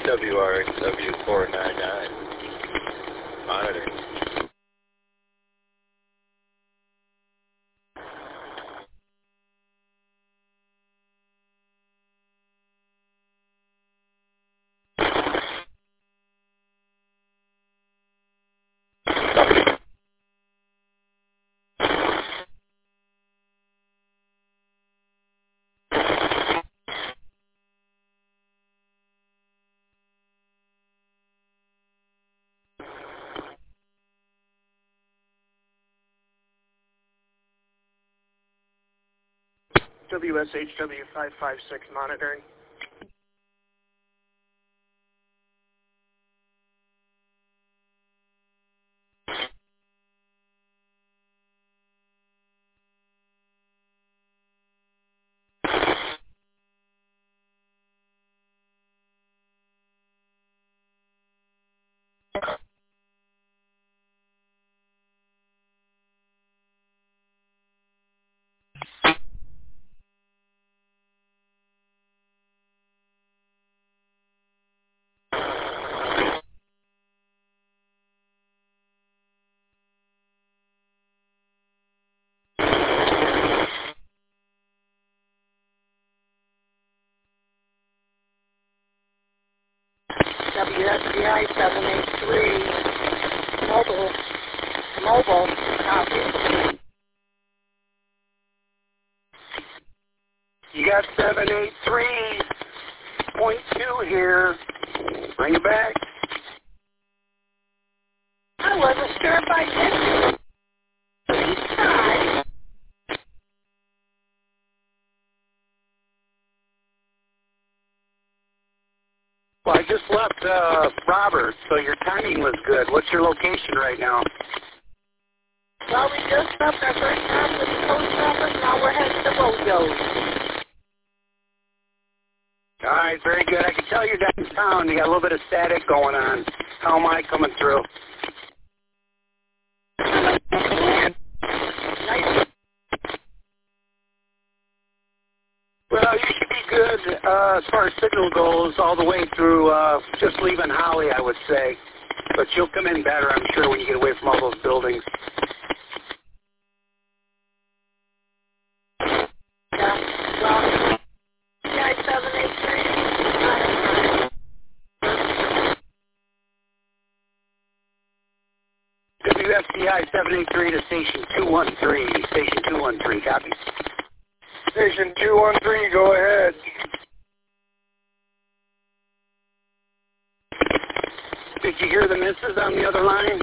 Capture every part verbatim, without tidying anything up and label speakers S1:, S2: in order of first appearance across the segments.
S1: W R X W four nine nine. Monitoring.
S2: W S H W five five six monitoring.
S3: W S B I seven eight three, mobile, mobile, copy.
S4: You got seven eight three point two here. Bring it back.
S3: I wasn't sure if I did each time.
S4: Well, I just left uh, Robert, so your timing was good. What's your location right now?
S3: Well, we just left our first stop at the post office. Now we're heading to Mojo's.
S4: All right, very good. I can tell you're downtown. You got a little bit of static going on. How am I coming through?
S3: Nice.
S4: Well, you should be good uh, as far as signal goes all the way through uh, just leaving Holly, I would say. But you'll come in better, I'm sure, when you get away from all those buildings.
S3: Yeah, well, guy seven eight three.
S4: W F C I seven eight three to station two one three. Station two one three, copy.
S5: Station two one three, go ahead.
S4: Did you hear the missus on the other line?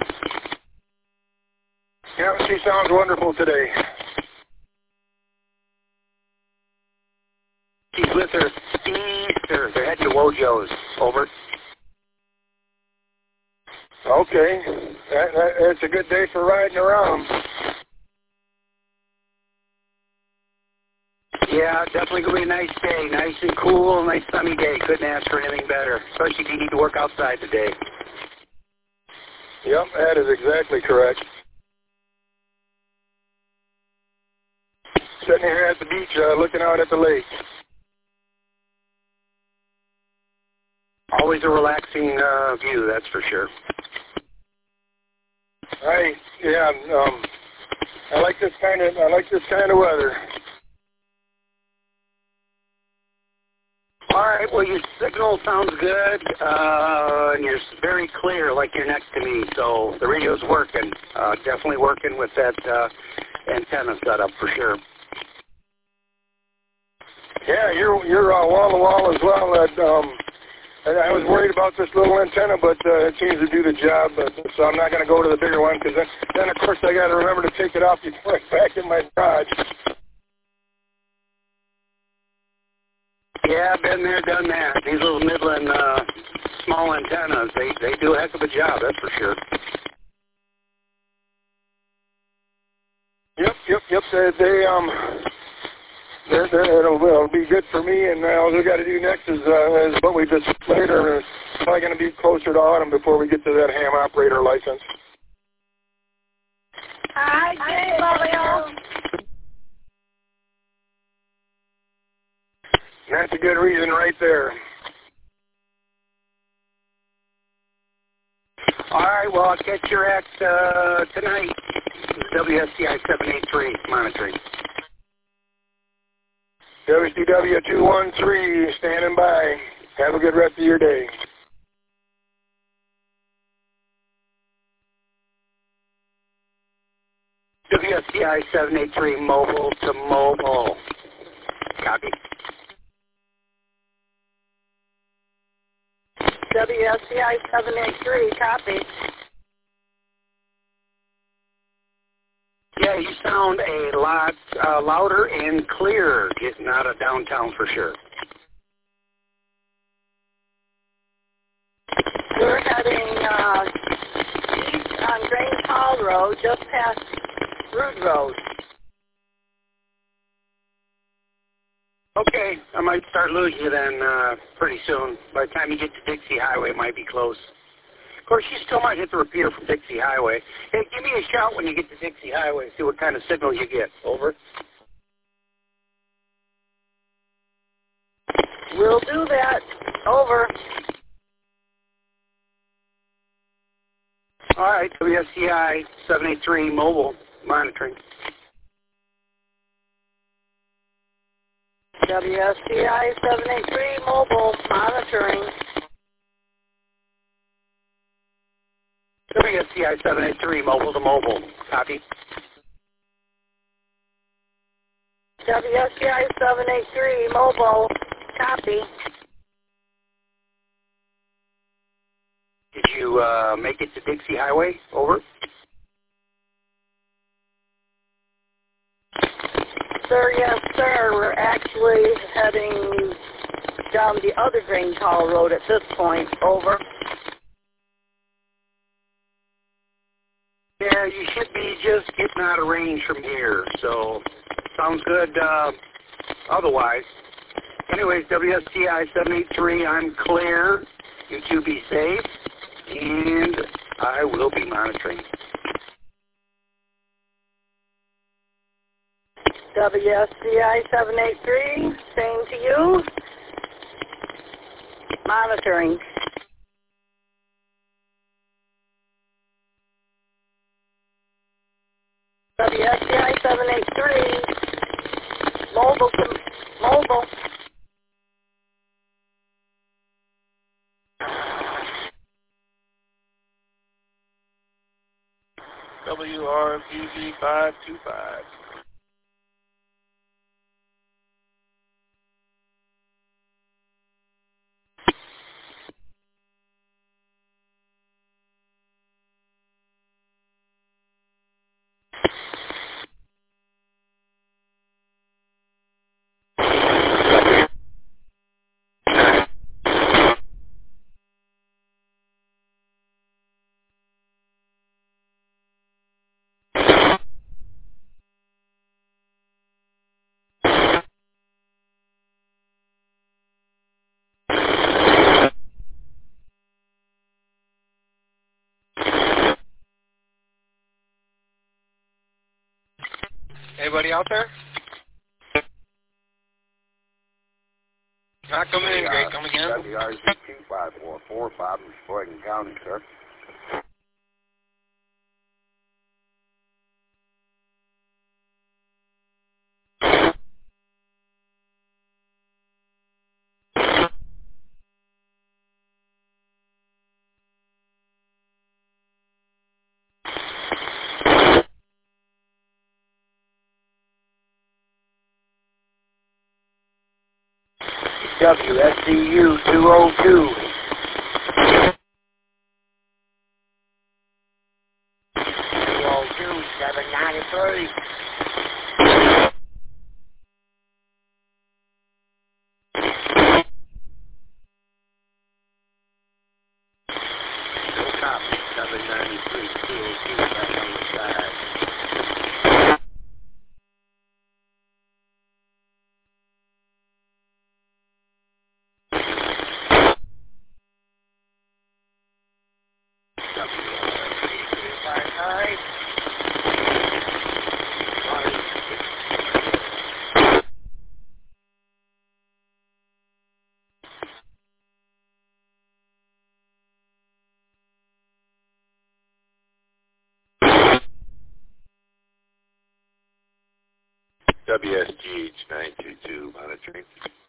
S5: Yeah, she sounds wonderful today.
S4: She's with her sister. They're heading to Wojo's. Over.
S5: Okay. That, that, that's a good day for riding around.
S4: Yeah, definitely going to be a nice day. Nice and cool, nice sunny day. Couldn't ask for anything better, especially if you need to work outside today.
S5: Yep, that is exactly correct. Sitting here at the beach uh, looking out at the lake.
S4: Always a relaxing uh, view, that's for sure.
S5: I, yeah, um, I like this kind of, I like this kind of weather.
S4: All right, well, your signal sounds good, uh, and you're very clear like you're next to me, so the radio's working. Uh, definitely working with that uh, antenna setup for sure.
S5: Yeah, you're you're uh, wall to wall as well. And, um, and I was worried about this little antenna, but uh, it seems to do the job. But, so I'm not going to go to the bigger one because then, then of course I got to remember to take it off before I back in my garage.
S4: Yeah, been there, done that. These little Midland uh, small antennas, they they do a heck of a job, that's for sure.
S5: Yep, yep, yep. They, they um, they're, they're, it'll, it'll be good for me. And uh, all we got to do next is uh, is what we just later. It's probably going to be closer to autumn before we get to that ham operator license.
S3: Hi, Jay Mario.
S5: That's a good reason right there.
S4: right, well, I'll catch your act uh, tonight. W S C I seven eight three monitoring.
S5: W C W two one three, standing by. Have a good rest of your day.
S4: W S C I seven eight three, mobile to mobile. Copy.
S3: W S C I seven eight three, copy.
S4: Yeah, you sound a lot uh, louder and clearer getting out of downtown for sure.
S3: We're heading uh, east on Grange Hall Road, just past Rood Road.
S4: Okay, I might start losing you then uh, pretty soon. By the time you get to Dixie Highway, it might be close. Of course, you still might hit the repeater from Dixie Highway. Hey, give me a shout when you get to Dixie Highway, see what kind of signal you get. Over.
S3: We'll do that. Over.
S4: All right, W S C I seven eight three mobile monitoring.
S3: W S C I seven eight three mobile monitoring.
S4: W S C I seven eight three mobile to mobile. Copy.
S3: W S C I seven eight three mobile. Copy.
S4: Did you uh, make it to Dixie Highway? Over.
S3: Sir, yes, sir. We're actually heading down the other Grange Hall Road at this point. Over.
S4: Yeah, you should be just getting out of range from here, so sounds good uh, otherwise. Anyways, W S C I seven eight three, I'm clear. You two be safe, and I will be monitoring.
S3: W S C I seven eight three, same to you. Monitoring. W S C I seven eight three, mobile to mobile.
S1: W R B B five two five. Anybody out there? Not coming in, Greg. Come again.
S6: W R Z two five four four five in Sheboygan County, sir.
S4: W S C U two oh two. two oh two, seven ninety-three. No copy, seven ninety-three, two oh two, back on the side.
S1: W S G H nine two two monitoring.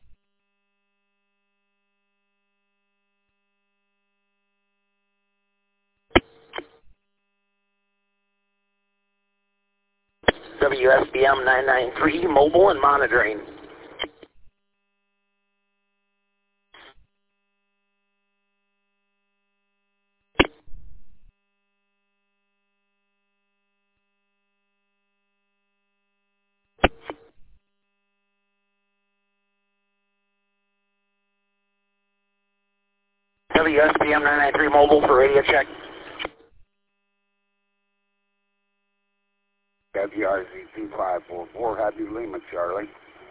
S4: W S B M nine nine three, mobile and monitoring. W S B M nine nine three, mobile for radio check.
S6: W R Z two five four four, have you Lima, Charlie.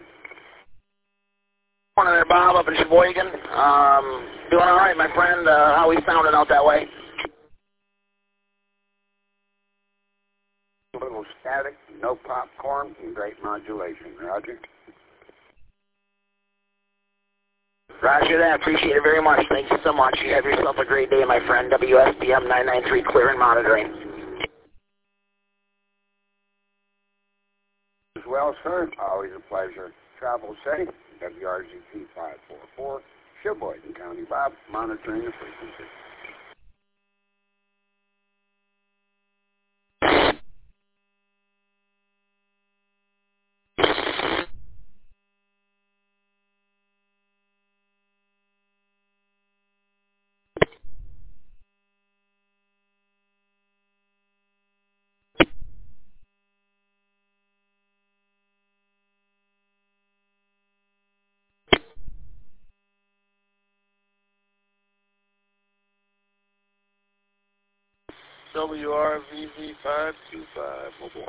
S4: Morning there, Bob, up in Sheboygan. Um, doing all right, my friend. Uh, how we sounding out that way?
S6: A little static, no popcorn, and great modulation. Roger.
S4: Roger that. Appreciate it very much. Thank you so much. You have yourself a great day, my friend. W S B M nine nine three, clear and monitoring.
S6: As well, sir. Always a pleasure. Travel safe. W R Z two five four four, Sheboygan County, Bob, monitoring the frequency.
S5: W R V V five two five, mobile.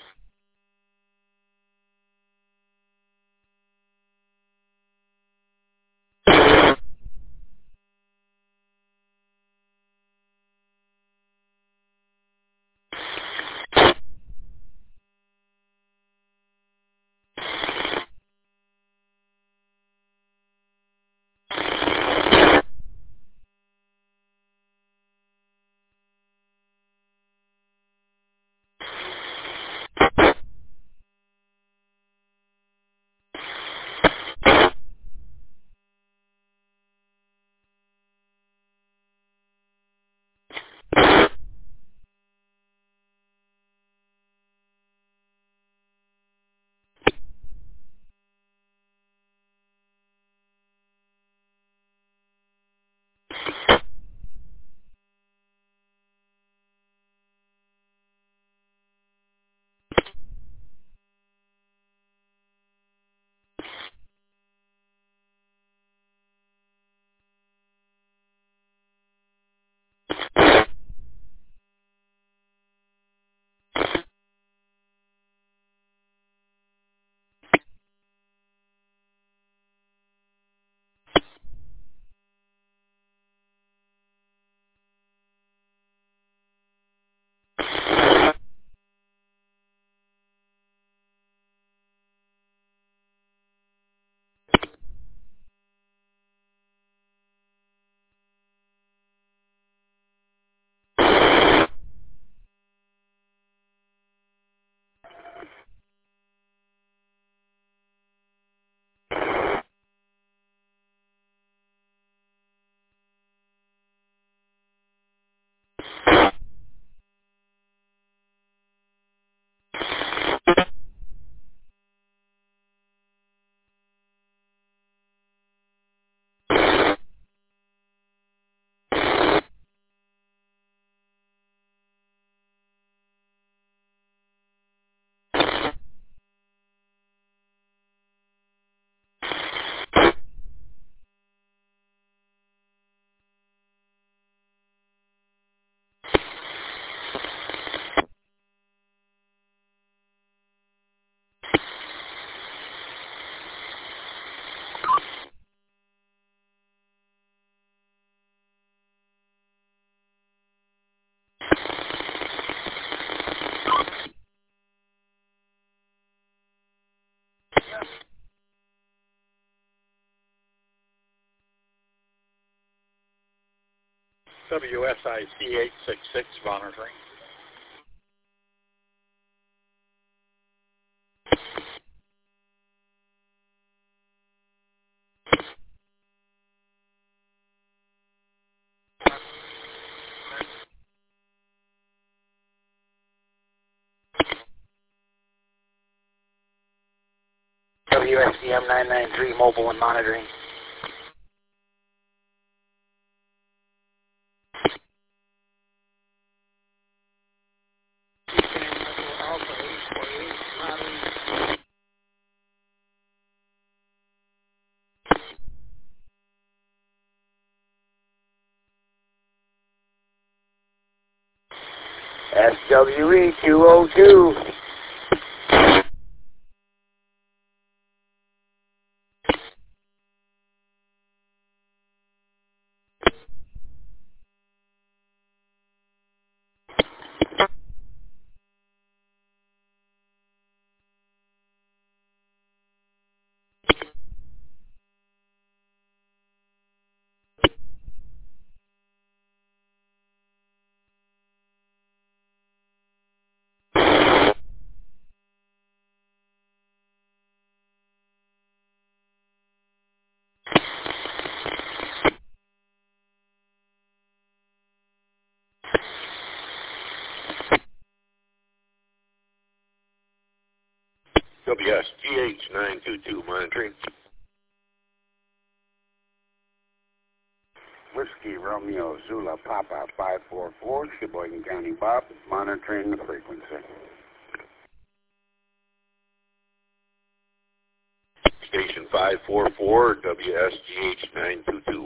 S7: W S I C eight six six monitoring.
S4: W S D M nine nine three mobile and monitoring. S W E two oh two.
S7: W S G H nine two two monitoring.
S6: Whiskey Romeo Zula Papa five four four, Sheboygan County Bob, monitoring the frequency.
S7: Station five four four, W S G H nine two two.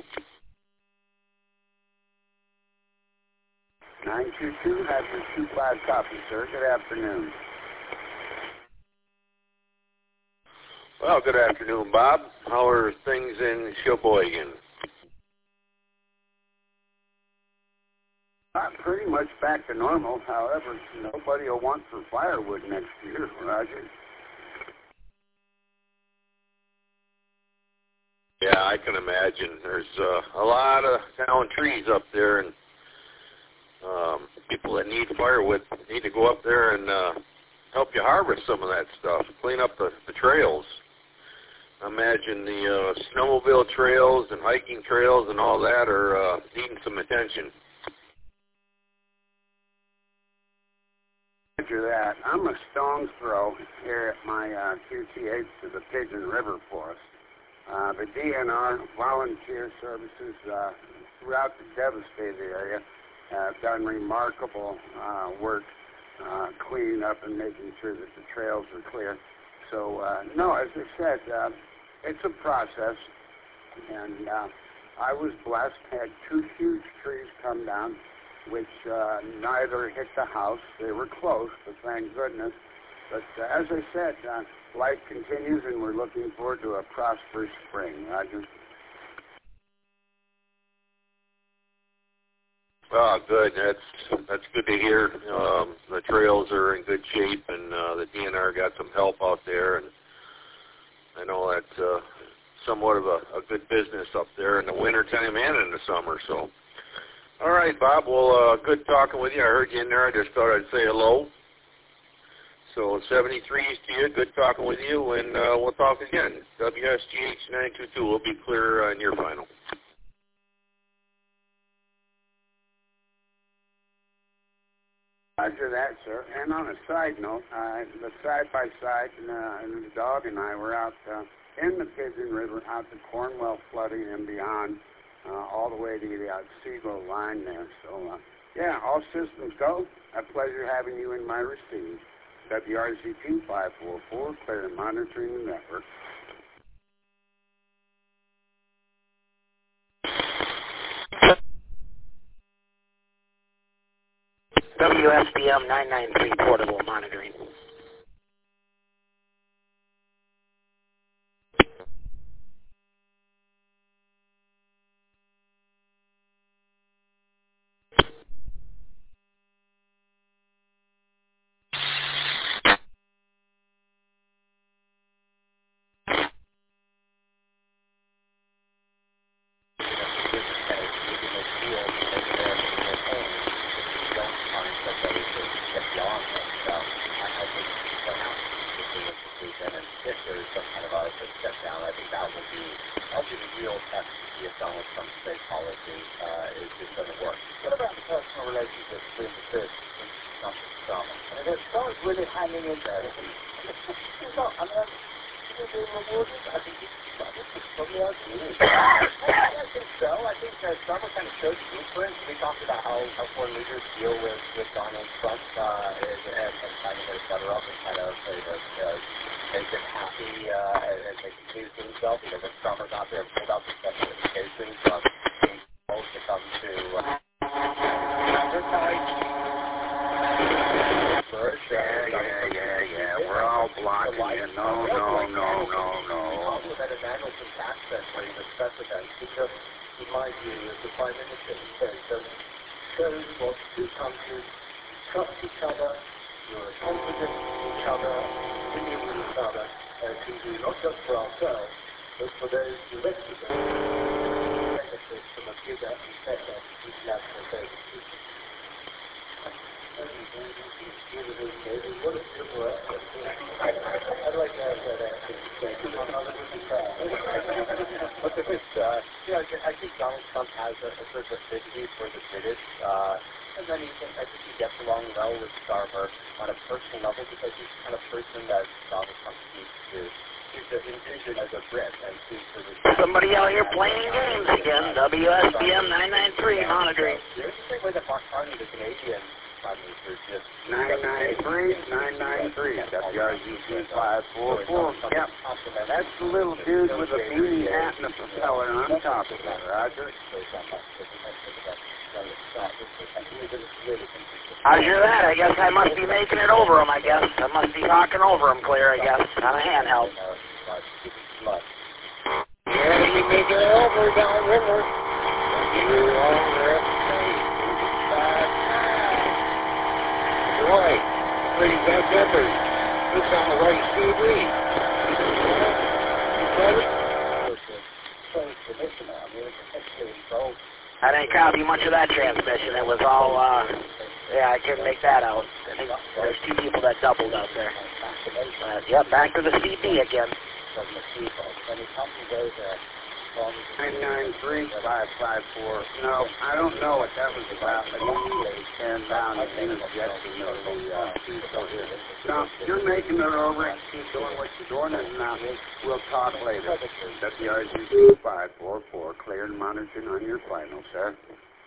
S6: nine two two, Hazard two five, copy, sir. Good afternoon.
S7: Well, good afternoon, Bob. How are things in Sheboygan?
S6: Not pretty much back to normal. However, nobody will want for firewood next year, Roger.
S7: Yeah, I can imagine. There's uh, a lot of down trees up there, and um, people that need firewood need to go up there and uh, help you harvest some of that stuff, clean up the, the trails. I imagine the uh, snowmobile trails and hiking trails and all that are uh, needing some attention.
S6: Roger that. I'm a stone's throw here at my uh, Q T H to the Pigeon River Forest. Uh, the D N R volunteer services uh, throughout the devastated area have done remarkable uh, work uh, cleaning up and making sure that the trails are clear. So, uh, no, as I said, uh, it's a process, and uh, I was blessed, had two huge trees come down, which uh, neither hit the house. They were close, but thank goodness. But uh, as I said, uh, life continues, and we're looking forward to a prosperous spring. Roger.
S7: Oh, good. That's that's good to hear. Um, the trails are in good shape, and uh, the D N R got some help out there, and I know that's uh, somewhat of a, a good business up there in the wintertime and in the summer. So, all right, Bob. Well, uh, good talking with you. I heard you in there. I just thought I'd say hello. So seventy-threes to you. Good talking with you, and uh, we'll talk again. W S G H nine two two will be clear on your final.
S6: Roger that, sir. And on a side note, uh, the side-by-side and, uh, and the dog and I were out uh, in the Pigeon River, out to Cornwell flooding and beyond, uh, all the way to the Otsego line there. So, uh, yeah, all systems go. A pleasure having you in my receive. W R Z T five four four, clear and monitoring the network.
S4: W S D M nine nine three portable monitoring.
S8: I think so. I think that Starbucks kind of showed the blueprint. We talked about how, how foreign leaders deal with, with Donald Trump uh, and, and, and kind of set her up and kind of uh, uh, make him happy uh, and, and make him pleased with himself. You know, the Trumpers out there pulled out the special education from being supposed to come to uh, advertise.
S6: Yeah, yeah, yeah, yeah. We're all blocking you. No, no, no, no, no.
S8: That Emmanuel from access where he was president, because in my view, as the Prime Minister said, that shows what two countries trust each other, you're confident in each other, winning with each other, and can do not just for ourselves, but for those who live with us, benefit from a bigger and better international basis. What a beautiful I'd like to have that answer. But the bit, uh, you know, I think Donald Trump has a, a sort of affinity for the British, uh, and then he, I think he gets along well with Starmer on a personal level because he's the kind of person that Donald Trump speaks to. He's to envision as a Brit and seems to receive.
S3: Somebody out here playing games again. W S B M nine nine three monitoring.
S8: There's the same way that Mark Carney, the Canadian Prime Minister, just
S6: nine nine three, nine nine three, W R Z T five four four. Yep. That's the little dude with a beanie hat and a propeller on top of it, Roger.
S3: How's your that? I guess I must be making it over him, I guess. I must be talking over him clear, I guess, on a handheld.
S5: Yeah, you make it over downriver. You on the right. Pretty bad numbers. It's on the right C D.
S3: I didn't copy much of that transmission. It was all, uh, yeah, I couldn't make that out. I think there's two people that doubled out there. Uh, yep, back to the C D again.
S6: nine nine three, five five four. No, I don't know what that was about. I usually stand down and interject in the uh, No, you're making it over and keep doing what you're doing, and uh, we'll talk later. W R Z T five four four, clear and monitoring on your final, sir.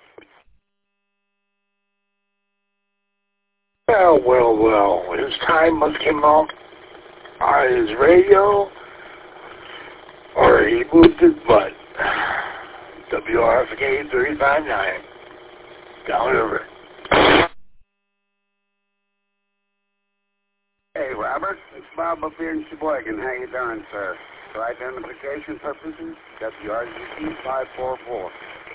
S5: Well, well, well. His time must come out on his radio, or he moved his butt. W R F K three five nine. Downriver.
S6: Hey, Robert. It's Bob up here in Sheboygan. How you doing, sir? For identification purposes, W R Z T five four four.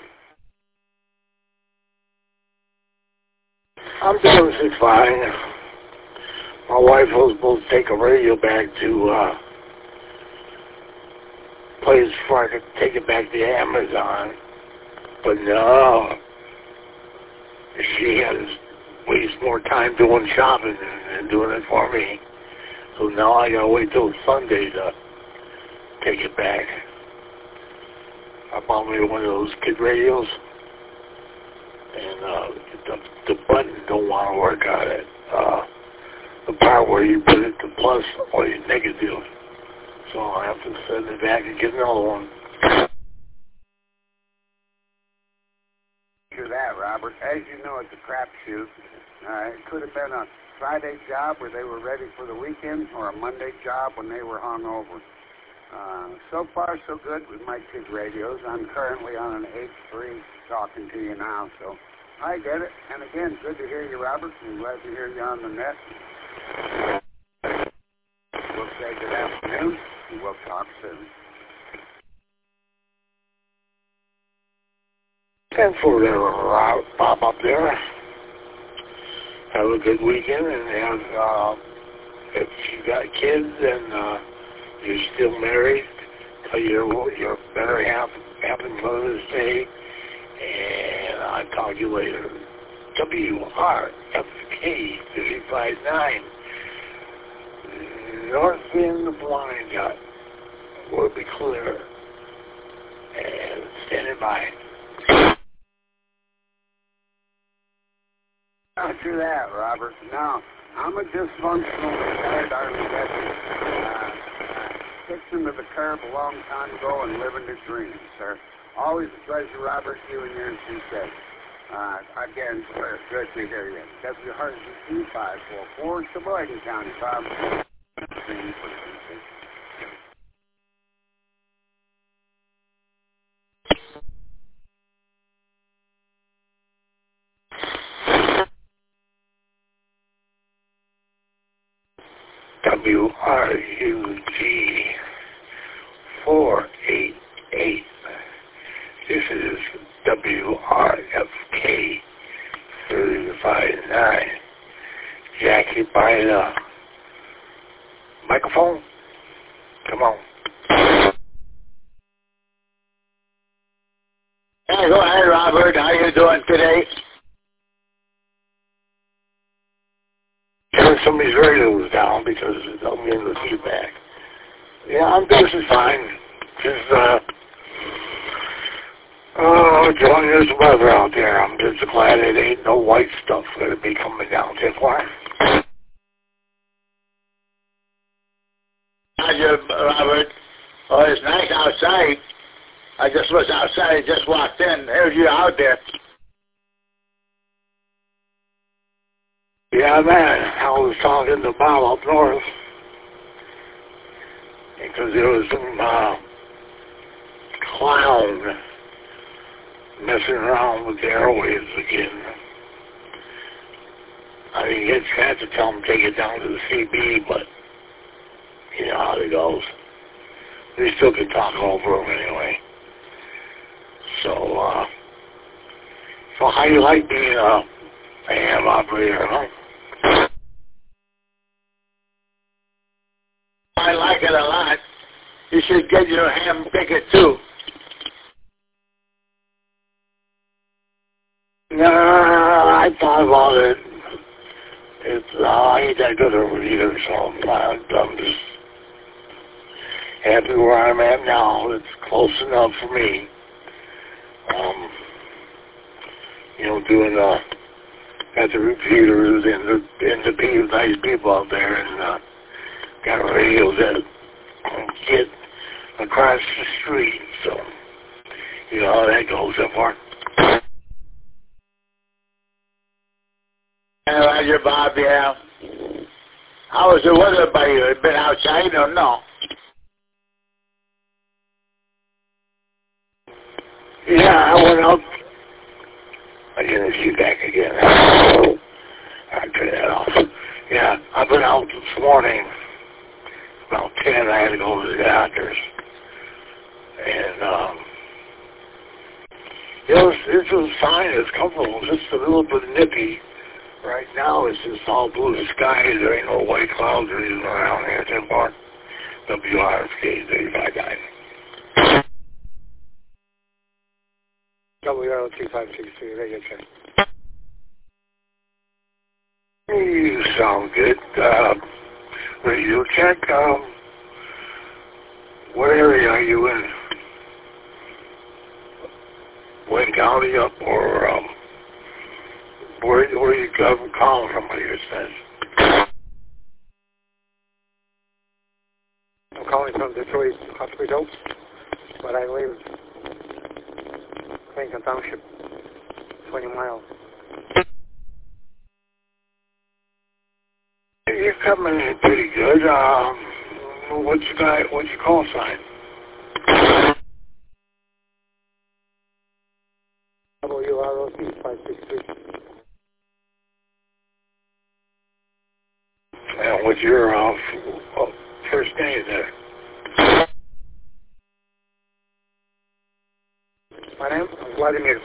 S5: I'm doing just fine. My wife was supposed to take a radio back to uh, place before I could take it back to Amazon. But no, she had to waste more time doing shopping and, and doing it for me. So now I gotta wait till Sunday to take it back. I bought me one of those kid radios, and uh, the, the button don't want to work on it. Uh, the part where you put it to plus or your negative. So I have to send it back and get another one.
S6: Do that, Robert. As you know, it's a crapshoot. Uh, it could have been a Friday job where they were ready for the weekend, or a Monday job when they were hungover. Uh, so far, so good with my kids' radios. I'm currently on an H three talking to you now, so I get it. And again, good to hear you, Robert. I'm glad to hear you on the net. We'll say good afternoon, and we'll talk soon.
S5: And for the Bob up there, have a good weekend, and have, uh, if you got kids and uh, you're still married, tell your your better half happy Mother's Day, and I'll talk to you later. W R F K three five nine, North End of Blind Dot will be clear, and standing by.
S6: After that, Robert. Now, I'm a dysfunctional retired Army veteran. Uh, kicked him to the curb a long time ago and living the dream, sir. Always a pleasure, Robert, you and yours be safe. Uh, again, good to hear you. W R Z T five four four, Sheboygan County, Bob.
S5: W R U G four eight eight. This is W R F K three five nine. Jackie, by the microphone. Come on.
S9: Hey, go ahead, Robert. How you doing today?
S5: Turn somebody's radios down because I'm getting the feedback. Yeah, I'm doing just fine. Just, uh, oh, enjoying this weather out there. I'm just glad it ain't no white stuff going to be coming down this way.
S9: Roger, Robert. Oh, it's nice outside. I just was outside, just walked in. Here's you out there.
S5: Yeah, man. I was talking to Bob up north because there was some uh, clown messing around with the airwaves again. I didn't get a chance to tell him to take it down to the C B, but you know how it goes. We still can talk over him anyway. So, uh, so how you like being a A M operator, huh?
S9: I like it a lot. You should get your ham ticket too.
S5: No, I thought about it. It's, uh, I ain't that good of a reader, so I'm, I'm just happy where I'm at now. It's close enough for me. Um, you know, doing, uh, got the repeaters and the, and the people, nice people out there, and, uh, got radios that get across the street, so you know how that goes so far.
S9: Hey, Roger, Bob, yeah. How was the weather by you? Have you been outside or no?
S5: Yeah, I went out. I didn't see back again. I turn that off. Yeah, I've been out this morning. About ten, I had to go to the doctor's. And, um, it was, it was fine. It's comfortable. It's just a little bit nippy. Right now, it's just all blue skies. There ain't no white clouds or anything around here. It's far. W R F K thirty-five nine. W R two five six three, radio check. You sound good. Uh, radio check. Um, what area are you in? Wayne County up or um, where, where are you calling from? What you said? I'm calling from Detroit Hospital, but I live Clinton Township, twenty miles. You're coming in pretty good. Um, what's your guy? What's your call sign? W R O C five six three. And what's your uh, f- first name there? My name is Vladimir.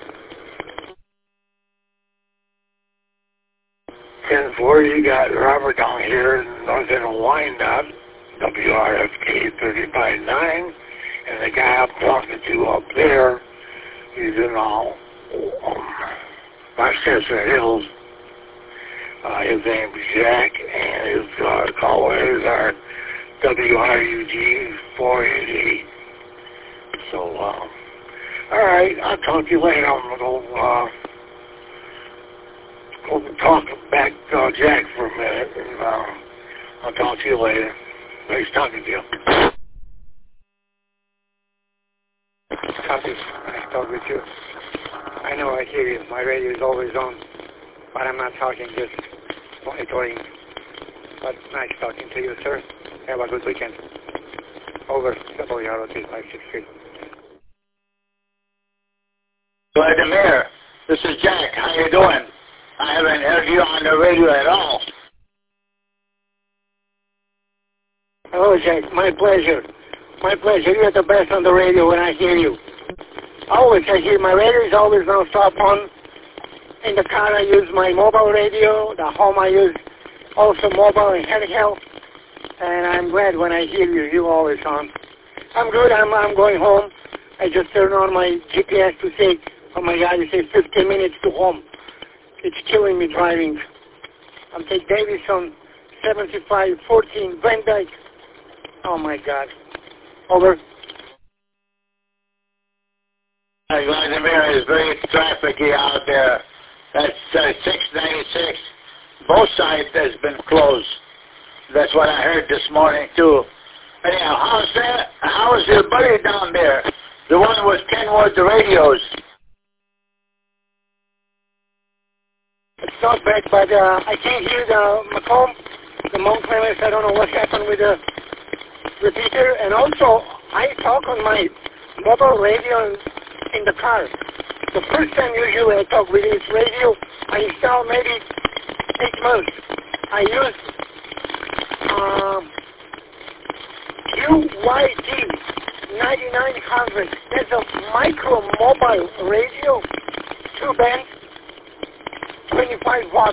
S5: ten four, you got Robert down here in North End of Wyandotte, W R F K thirty-five nine, and the guy I'm talking to up there, he's in all um, Rochester Hills. Uh, his name is Jack, and his uh, callers are W R U G four eight eight. So, um, all right, I'll talk to you later. I'm going to go, uh, go talk back to uh, Jack for a minute, and uh, I'll talk to you later. Nice talking to you.
S10: Copy. Nice talk with you. I know I hear you. My radio is always on, but I'm not talking, just monitoring. But nice talking to you, sir. Have a good weekend. Over. W R O T five six three.
S9: Vladimir, this is Jack. How you doing? I haven't heard you on the radio at all.
S10: Hello, Jack. My pleasure. My pleasure. You're the best on the radio when I hear you. Always, I hear my radio is always non-stop on. In the car, I use my mobile radio. The home, I use also mobile and handheld. And I'm glad when I hear you. You're always on. I'm good. I'm I'm going home. I just turned on my G P S to say, oh my God, it says fifteen minutes to home. It's killing me driving. I'm taking Davison, seventy-five fourteen, Van Dyke. Oh my God. Over.
S9: Uh, Vladimir is very trafficy out there. That's uh, six ninety-six. Both sides has been closed. That's what I heard this morning too. Anyhow, how's that? How is your buddy down there? The one with Kenwood the radios.
S10: It's not bad, but uh, I can't hear the Macomb, the Mount Clemens. I don't know what happened with the repeater. And also, I talk on my mobile radio in the car. The first time usually I talk with this radio, I installed maybe eight months. I use um, Q Y D ninety-nine hundred. That's a micro mobile radio, two band, twenty-five watts.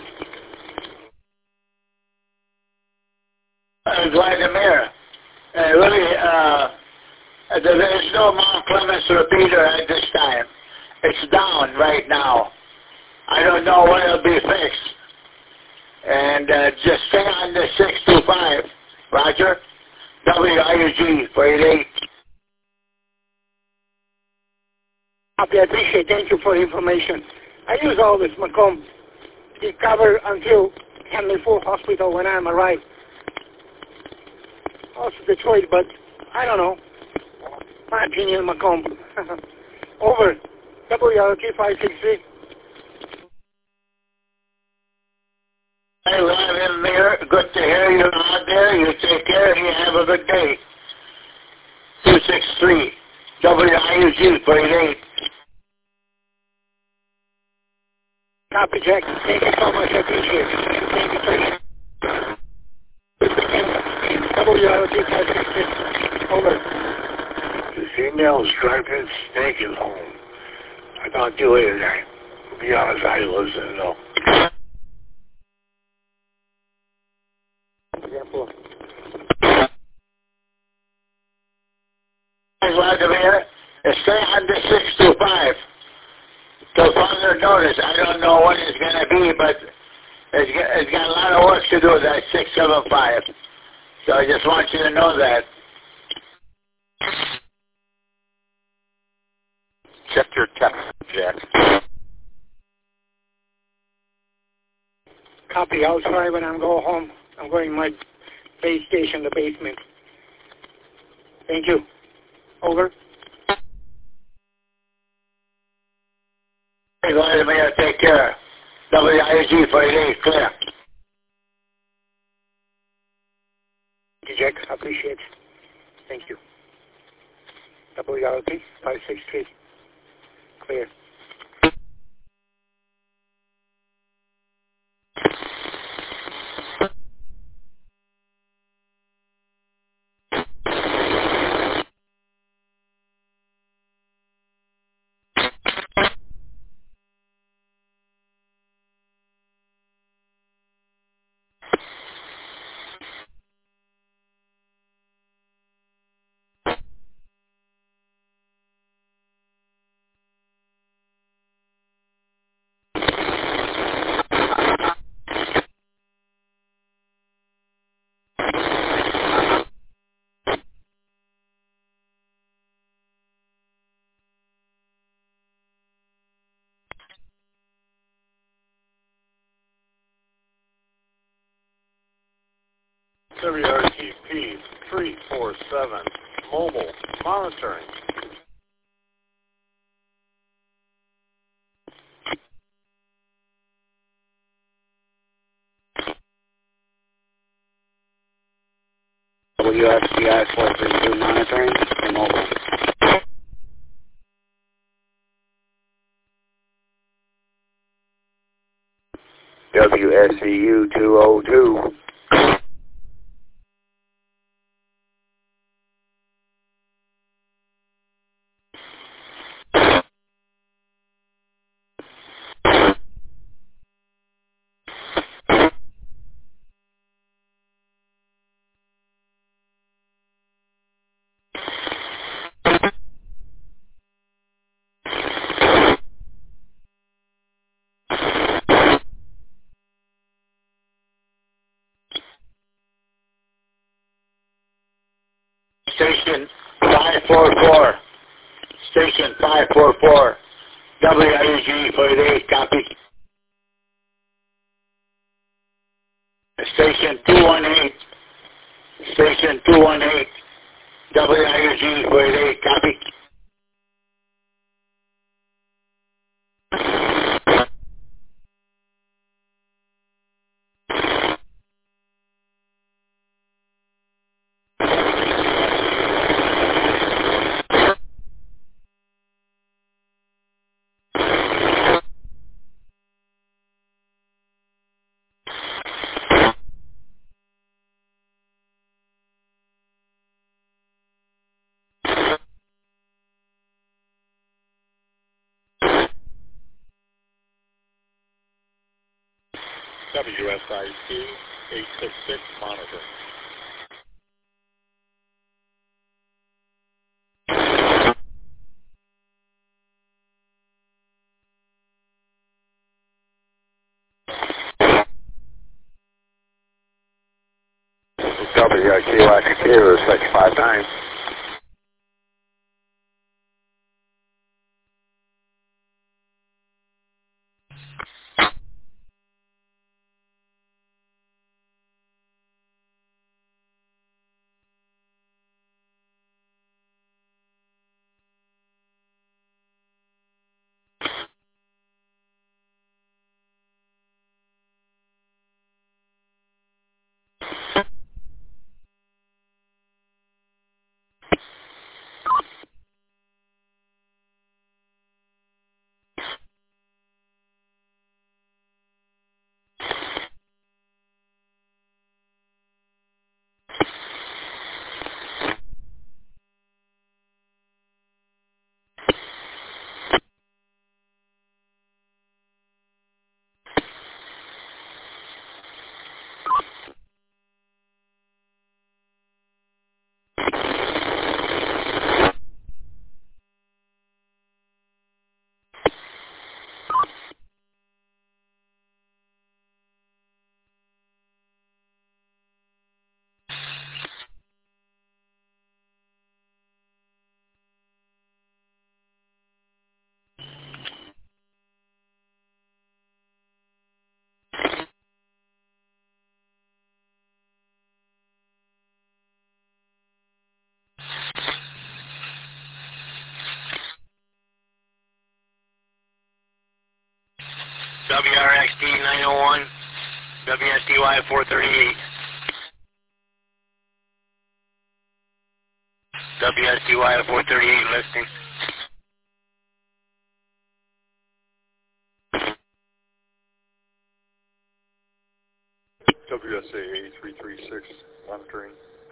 S9: Uh, Vladimir, uh, really, uh, there is no Mount Clemens repeater at this time. It's down right now. I don't know when it'll be fixed. And uh, just stay on the six two five. Roger. W I U G for eighty-eight.
S10: Copy, I appreciate it. Thank you for the information. I use all this Macomb. It cover until Henry Ford Hospital when I'm arrived. Also Detroit, but I don't know. My opinion, Macomb. Over. W R T five six three.
S9: Hey, Vladimir, good to hear you out there. You take care and you have a good day. two six three, W I U G for eighty-eight.
S10: Copy, Jack. Thank you so much. I appreciate it. Thank you, sir. W R T five six three. Over.
S5: The female's driving naked home. I talk to you later, guy. To be honest, I listen to know.
S9: Vladimir, stay on the six two five. Till further notice, I don't know when it's going to be, but it's got, it's got a lot of work to do with that six seven five. So I just want you to know that.
S7: Check your temperature, Jack.
S10: Copy. I'll try when I'm going home. I'm going to my base station, the basement. Thank you. Over.
S9: Hey, Vladimir, take care. W I U G for eighty-eight, clear.
S10: Thank you, Jack. I appreciate it. Thank you. W R T five six three. Clear.
S7: W R T P three four seven, mobile monitoring.
S6: W S T I four three two monitoring for mobile. W S C U two oh two.
S9: Station five four four. Station five four four. W I G forty-eight, copy. Station two one eight. Station two one eight. W I G forty-eight, copy.
S11: W S I C eight six six monitor.
S6: W I Q I Q six five nine.
S3: W R X D nine oh one, W S D Y four thirty-eight. W S D Y four thirty-eight listing.
S11: W S A eight three three six monitoring.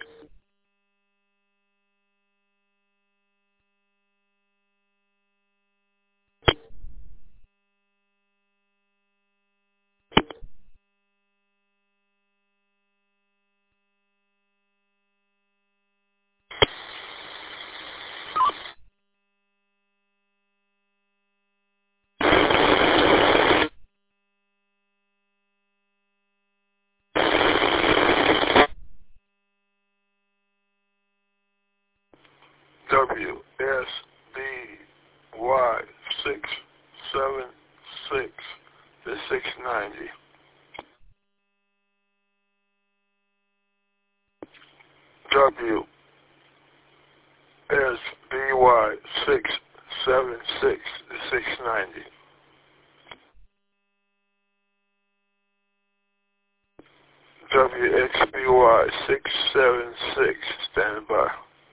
S5: W S D Y six seven six to six ninety. W S D Y six seven six to six ninety. W X B Y six seven six, standing by.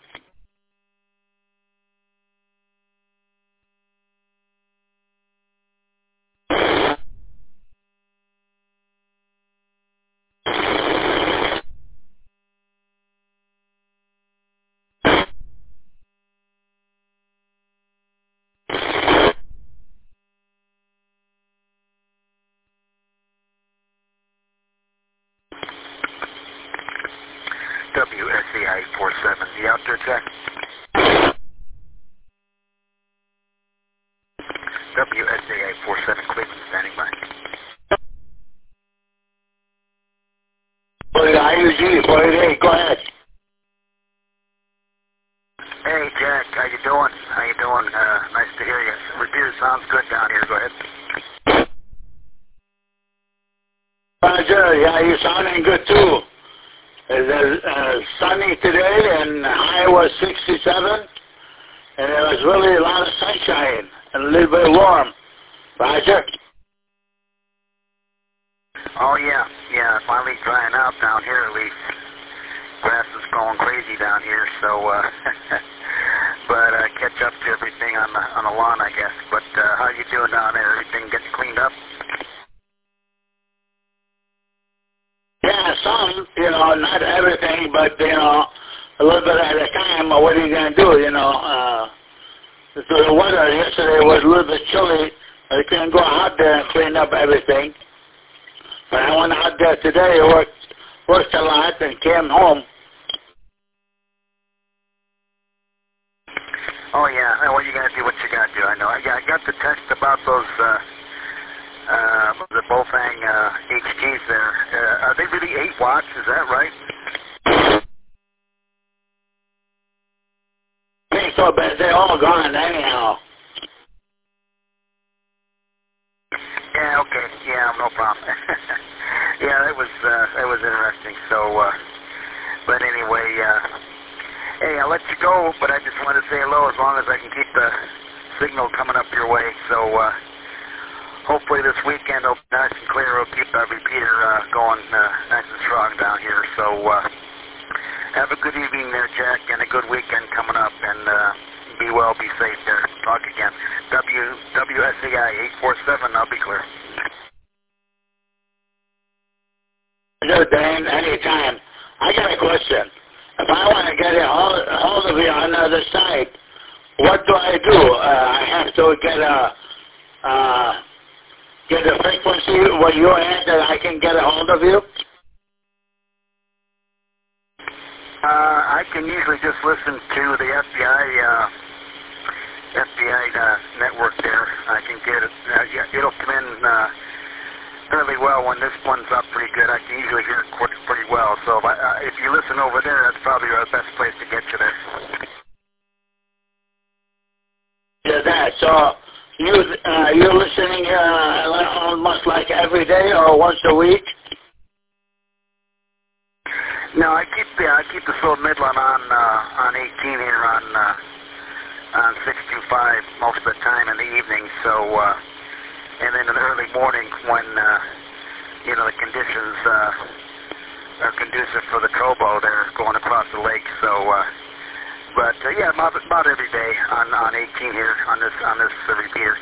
S12: W S C I eight four seven, you out there, Jack? W S C I eight four seven, Cleveland, standing by.
S9: I U G, forty-eight, go ahead.
S12: Hey, Jack, how you doing? How you doing? Uh, nice to hear you. Review sounds good down here. Go ahead.
S9: Roger, yeah, you're sounding good too. It's uh, sunny today, and the high was sixty-seven, and there was really a lot of sunshine and a little bit warm. Roger?
S12: Oh, yeah, yeah, finally drying out down here at least. Grass is going crazy down here, so, uh, but uh, catch up to everything on the, on the lawn, I guess. But uh, how you doing down there? Everything getting cleaned up?
S9: Yeah, some, you know, not everything, but, you know, a little bit at a time. What are you going to do, you know? Uh, the weather yesterday was a little bit chilly. I couldn't go out there and clean up everything. But I went out there today, worked, worked a lot, and came home.
S12: Oh, yeah. Well, you got to do what you got to do. I know. I got, I got the text about those, uh, uh, the Bofang uh, H Gs there. Uh, are they really eight watts? Is that right?
S9: I think so, but they're all gone anyhow.
S12: Yeah, okay. Yeah, no problem. Yeah, that was, uh, that was interesting. So, uh, but anyway, uh, hey, I'll let you go, but I just wanted to say hello as long as I can keep the signal coming up your way. So, uh, hopefully this weekend will be nice and clear. We'll keep our repeater uh, going uh, nice and strong down here. So, uh, have a good evening there, Jack, and a good weekend coming up. And uh, be well, be safe there. Talk again. W W S C I eight four seven, I'll be clear.
S9: Good, Dan, anytime. I got a question. If I want to get a hold, a hold of you on the other side, what do I do? Uh, I have to get a uh, get a frequency where you're at that I can get a hold of you?
S12: Uh, I can usually just listen to the F B I uh, F B I uh, network there. I can get it. Uh, yeah, it'll come in uh, fairly well when this one's up pretty good. I can usually hear it pretty well. So if, I, uh, if you listen over there, that's probably the best place to get you there.
S9: Yeah, that. So you uh, you're listening uh, almost like every day or once a week?
S12: No, I keep yeah, I keep the slow Midland on uh, on eighteen here on uh, on six two five most of the time in the evening. So uh, and then in the early morning when uh, you know the conditions uh, are conducive for the trobo, they're going across the lake. So, uh, but uh, yeah, about, about every day on on eighteen here on this on this uh, repeater.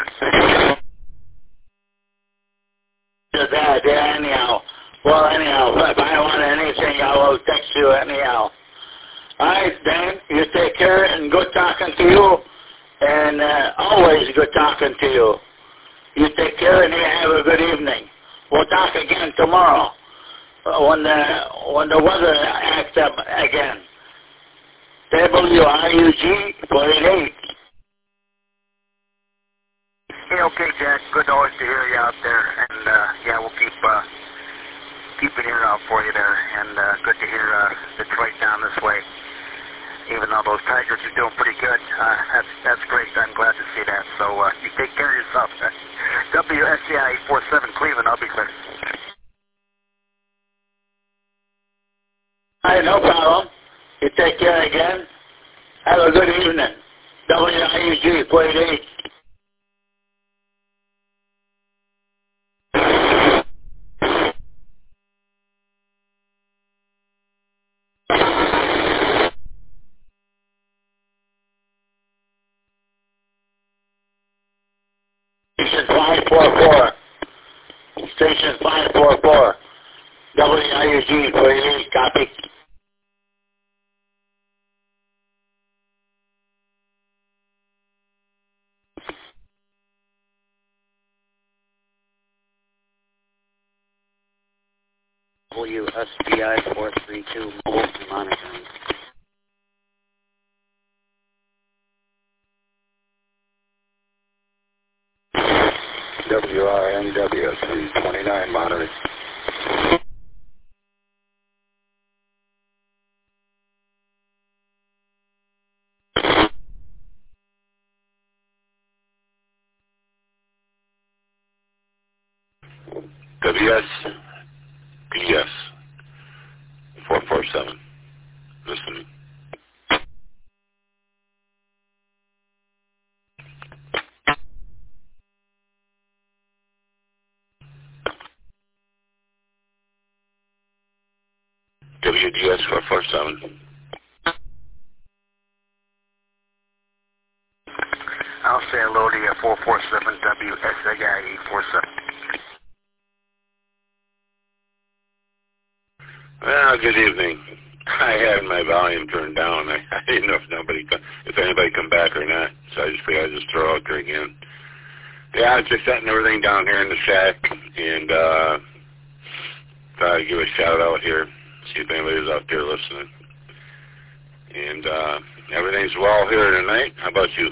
S9: Yeah, yeah, anyhow. Well, anyhow, if I want anything, I will text you anyhow. All right, Dan, you take care, and good talking to you, and uh, always good talking to you. You take care, and you have a good evening. We'll talk again tomorrow uh, when the when the weather acts up again. W I U G forty-eight.
S12: Hey, okay, Jack. Good always to hear you out there, and uh, yeah, we'll keep. Uh, Keep an ear out for you there, and uh, good to hear uh, Detroit down this way. Even though those Tigers are doing pretty good, uh, that's that's great. I'm glad to see that. So uh, you take care of yourself. W S C I eight four seven Cleveland, I'll be clear.
S9: All right, no problem. You take care again. Have a good evening. W I U G forty-eight. four four. Station five four four. W I U G forty-eight, copy.
S3: W S B I four three two, mobile monitoring.
S13: W R N W three twenty-nine, monitoring.
S7: W S P S four four seven. Listening. W D S four four seven.
S12: I'll say hello to you, four four seven W S A I eight four seven.
S7: Well, good evening. I had my volume turned down. I, I didn't know if nobody, if anybody come back or not, so I just figured I'd just throw out there again. Yeah, I was just setting everything down here in the shack, and uh, thought I'd give a shout out here, see if anybody's out there listening. And uh, everything's well here tonight. How about you?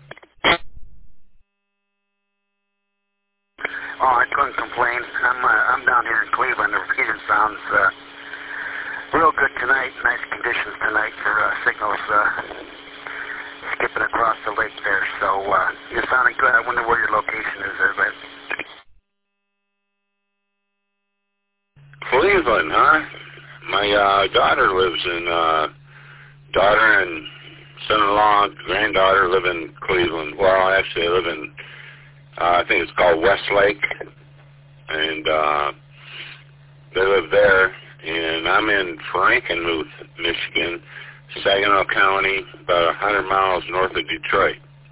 S12: Oh, I couldn't complain. I'm uh, I'm down here in Cleveland. The repeater sounds uh, real good tonight. Nice conditions tonight for uh, signals uh, skipping across the lake there. So uh, you're sounding good. I wonder where your location is there, but
S7: Cleveland, huh? My uh, daughter lives in, uh, daughter and son-in-law, granddaughter live in Cleveland. Well, actually, I live in, uh, I think it's called Westlake, and uh, they live there. And I'm in Frankenmuth, Michigan, Saginaw County, about one hundred miles north of Detroit.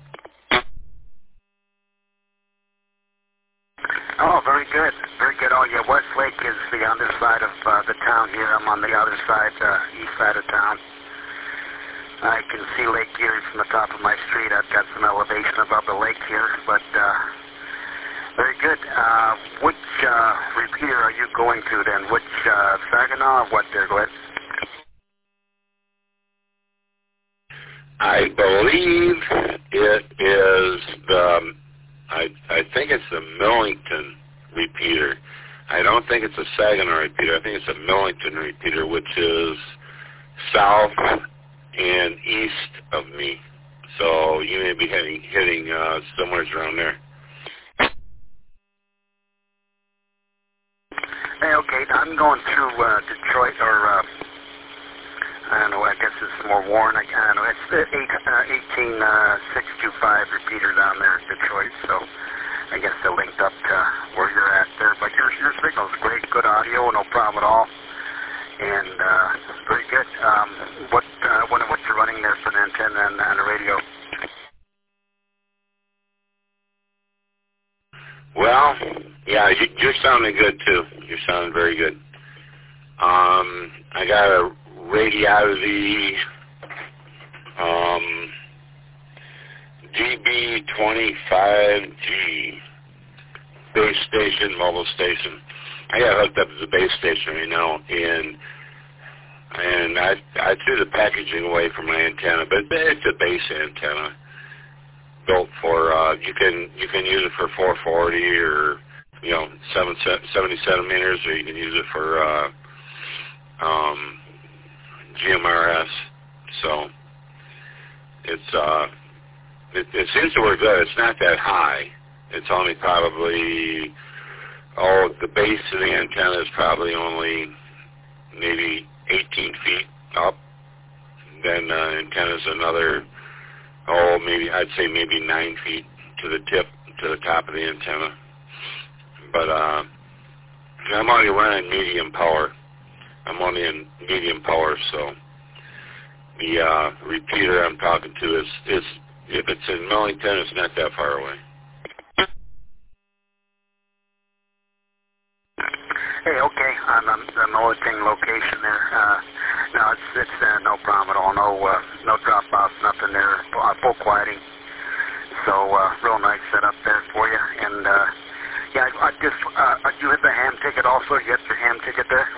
S12: oh, very good, very good. Oh, yeah, Westlake is the other side of uh, the town here. I'm on the other side, uh, east side of town. I can see Lake Erie from the top of my street. I've got some elevation above the lake here, but uh, very good. Uh, which uh, repeater are you going to then? Which uh, Saginaw or what there, Glenn?
S7: I believe it is the, I, I think it's the Millington repeater. I don't think it's a Saginaw repeater. I think it's a Millington repeater, which is south and east of me. So you may be hitting, hitting uh, somewhere around there.
S12: Hey, okay, I'm going through uh, Detroit, or uh, I don't know, I guess it's more Warren. I, I don't know, it's the eight, uh, eighteen six two five repeater down there in Detroit, so I guess they're linked up to where you're at there. But your, your signal's great, good audio, no problem at all, and uh, very good. Um, what, uh, what, what you're running there for the antenna and, and the radio?
S7: Well, yeah, you, you're sounding good too. You're sounding very good. Um, I got a Radiolity um, D B twenty-five G base station, mobile station. I got hooked up to the base station right now, and and I I threw the packaging away from my antenna, but it's a base antenna. Built for uh, you can you can use it for four forty or you know seven, seventy centimeters, or you can use it for uh, um, G M R S. So it's uh, it, it seems to work good. It's not that high. It's only probably oh the base of the antenna is probably only maybe eighteen feet up. Then uh, antenna's another. Oh, maybe I'd say maybe nine feet to the tip, to the top of the antenna. But uh, I'm only running medium power. I'm only in medium power, so the uh, repeater I'm talking to is, is, if it's in Millington, it's not that far away.
S12: Mulliting location there. Uh, no, it's it's uh, no problem at all. No uh, no drop-offs, nothing there. Uh, full quieting. So uh, real nice setup there for you. And uh, yeah, I, I just uh, you hit the ham ticket also. You got your ham ticket there.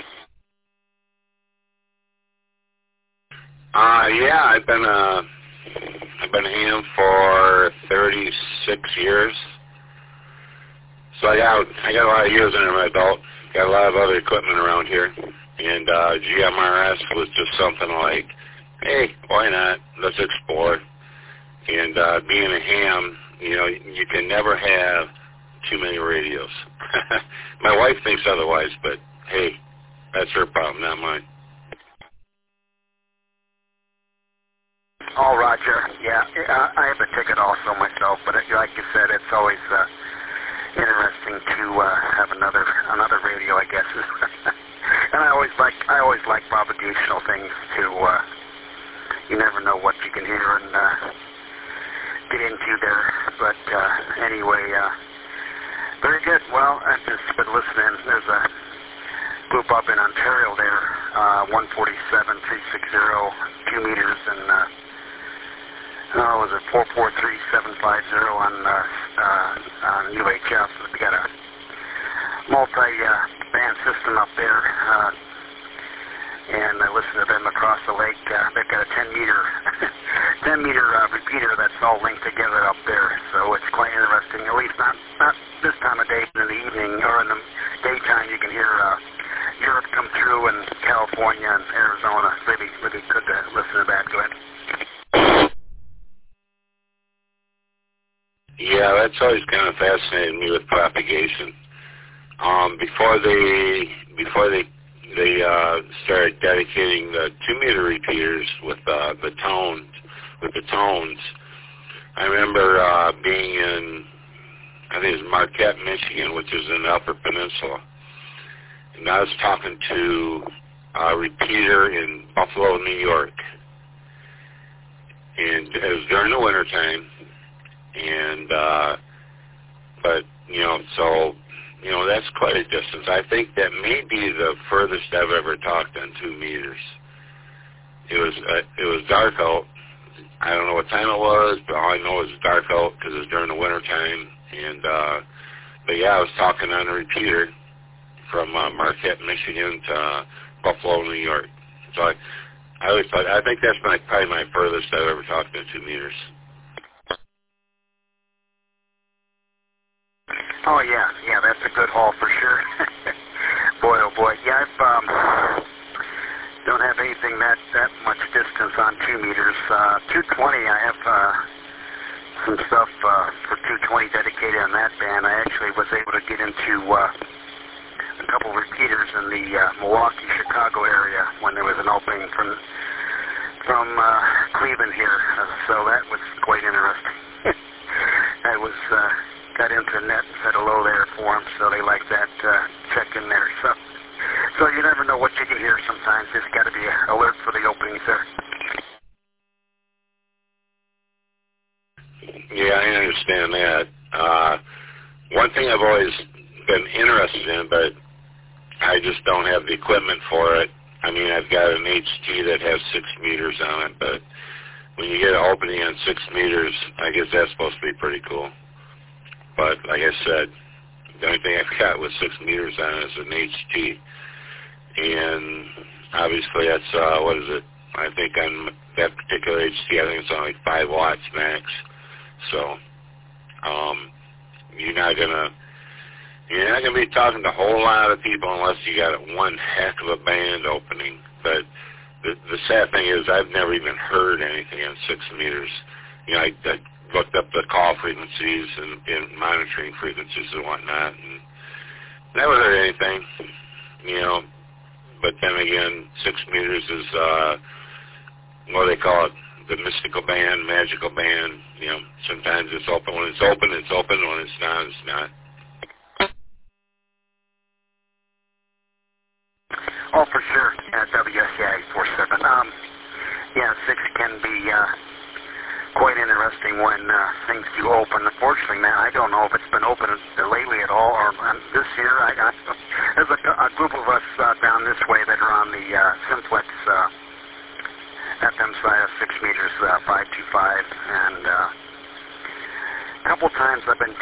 S7: Uh, yeah, I've been uh, I've been ham for thirty-six years. So I got I got a lot of years under my belt. Got a lot of other equipment around here, and uh, G M R S was just something like, hey, why not? Let's explore. And uh, being a ham, you know, you can never have too many radios. My wife thinks otherwise, but hey, that's her problem, not mine.
S12: Oh, Roger. Yeah, uh, I have a ticket also myself, but it, like you said, it's always uh, interesting to uh, have another another radio, I guess. And I always like I always like propagational things too. Uh, you never know what you can hear and uh, get into there. But uh, anyway, uh, very good. Well, I've just been listening. There's a group up in Ontario there, uh, one forty-seven, three sixty, two meters, and uh, oh, was it four four three, seven five zero on uh, uh, on U H F? So we got a multi-band uh, system up there, uh, and I listen to them across the lake. Uh, they've got a ten meter, ten meter uh, repeater that's all linked together up there. So it's quite interesting. At least not not this time of day, but in the evening or in the daytime, you can hear uh, Europe come through, and California and Arizona. Really, really good to listen to that. Go ahead.
S7: Yeah, that's always kind of fascinated me with propagation. Um, before they before they they uh, started dedicating the two meter repeaters with uh, the tones with the tones, I remember uh, being in I think it was Marquette, Michigan, which is in the Upper Peninsula, and I was talking to a repeater in Buffalo, New York, and it was during the wintertime. And, uh, but, you know, so, you know, that's quite a distance. I think that may be the furthest I've ever talked on two meters. It was, uh, it was dark out. I don't know what time it was, but all I know is dark out because it was during the wintertime. And, uh, but yeah, I was talking on a repeater from uh, Marquette, Michigan to uh, Buffalo, New York. So I, I always thought, I think that's my, probably my furthest I've ever talked on two meters.
S12: Oh, yeah, yeah, that's a good haul for sure. Boy, oh boy. Yeah, I've, um, don't have anything that, that much distance on two meters. Uh, two twenty, I have uh, some stuff uh, for two twenty dedicated on that band. I actually was able to get into uh, a couple repeaters in the uh, Milwaukee, Chicago area when there was an opening from, from uh, Cleveland here. Uh, so that was quite interesting. I was... Uh, got into the net and said hello there for them, so they like that uh, check in there. So so you never know what you can hear sometimes. Just got to be alert for the openings there.
S7: Yeah, I understand that. Uh, one thing I've always been interested in, but I just don't have the equipment for it. I mean, I've got an H T that has six meters on it, but when you get an opening on six meters, I guess that's supposed to be pretty cool. But like I said, the only thing I've got with six meters on it is an H T. And obviously that's, uh, what is it? I think on that particular H T, I think it's only five watts max. So, um, you're not gonna, you're not gonna be talking to a whole lot of people unless you got one heck of a band opening. But the, the sad thing is I've never even heard anything on six meters. You know, I, I looked up the call frequencies and, and monitoring frequencies and whatnot, and never heard anything, you know. But then again, six meters is, uh, what do they call it, the mystical band, magical band. You know, sometimes it's open. When it's open, it's open. When it's not, it's not.
S12: Oh, for sure. Uh, W S C I eight four seven. Um, yeah, six can be... Uh, quite interesting when uh, things do open. Unfortunately, man, I don't know if it's been open lately at all, or um, this year. I, I, there's a, a group of us uh, down this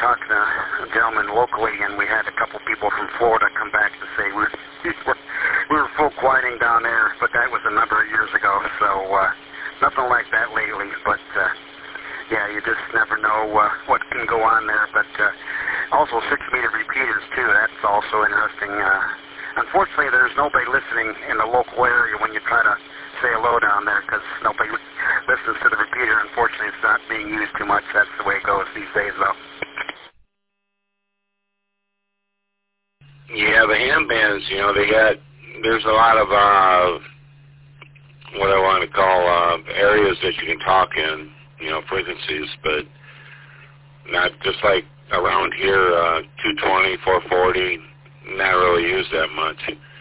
S12: talking to a gentleman locally, and we had a couple people from Florida come back to say we're, we're, we were full quieting down there, but that was a number of years ago, so uh, nothing like that lately. But, uh, yeah, you just never know uh, what can go on there. But uh, also six-meter repeaters, too. That's also interesting. Uh, unfortunately, there's nobody listening in the local area when you try to say hello down there because nobody listens to the repeater. Unfortunately, it's not being used too much. That's the way it goes these days, though.
S7: Yeah, the ham bands, you know, they got, there's a lot of, uh, what I want to call uh, areas that you can talk in, you know, frequencies, but not just like around here, uh, two twenty, four forty, not really used that much.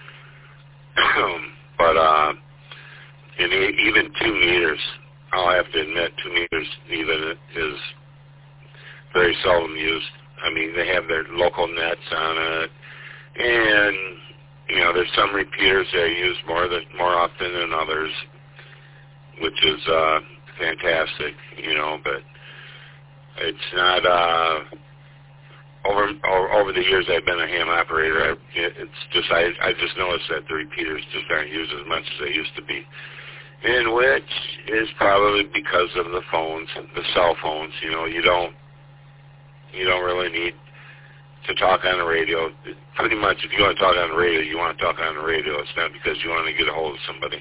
S7: But, uh, and even two meters, I'll have to admit, two meters even is very seldom used. I mean, they have their local nets on it, and, you know, there's some repeaters that are used more than, more often than others, which is uh, fantastic, you know, but it's not, uh, over, over over the years I've been a ham operator, I, it's just, I, I just noticed that the repeaters just aren't used as much as they used to be. And which is probably because of the phones, the cell phones. You know, you don't, you don't really need to talk on the radio. Pretty much, if you want to talk on the radio, you want to talk on the radio. It's not because you want to get a hold of somebody.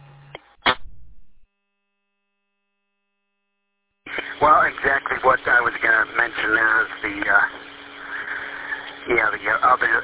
S12: Well, exactly what I was going to mention there is the, uh, yeah, the uh, other.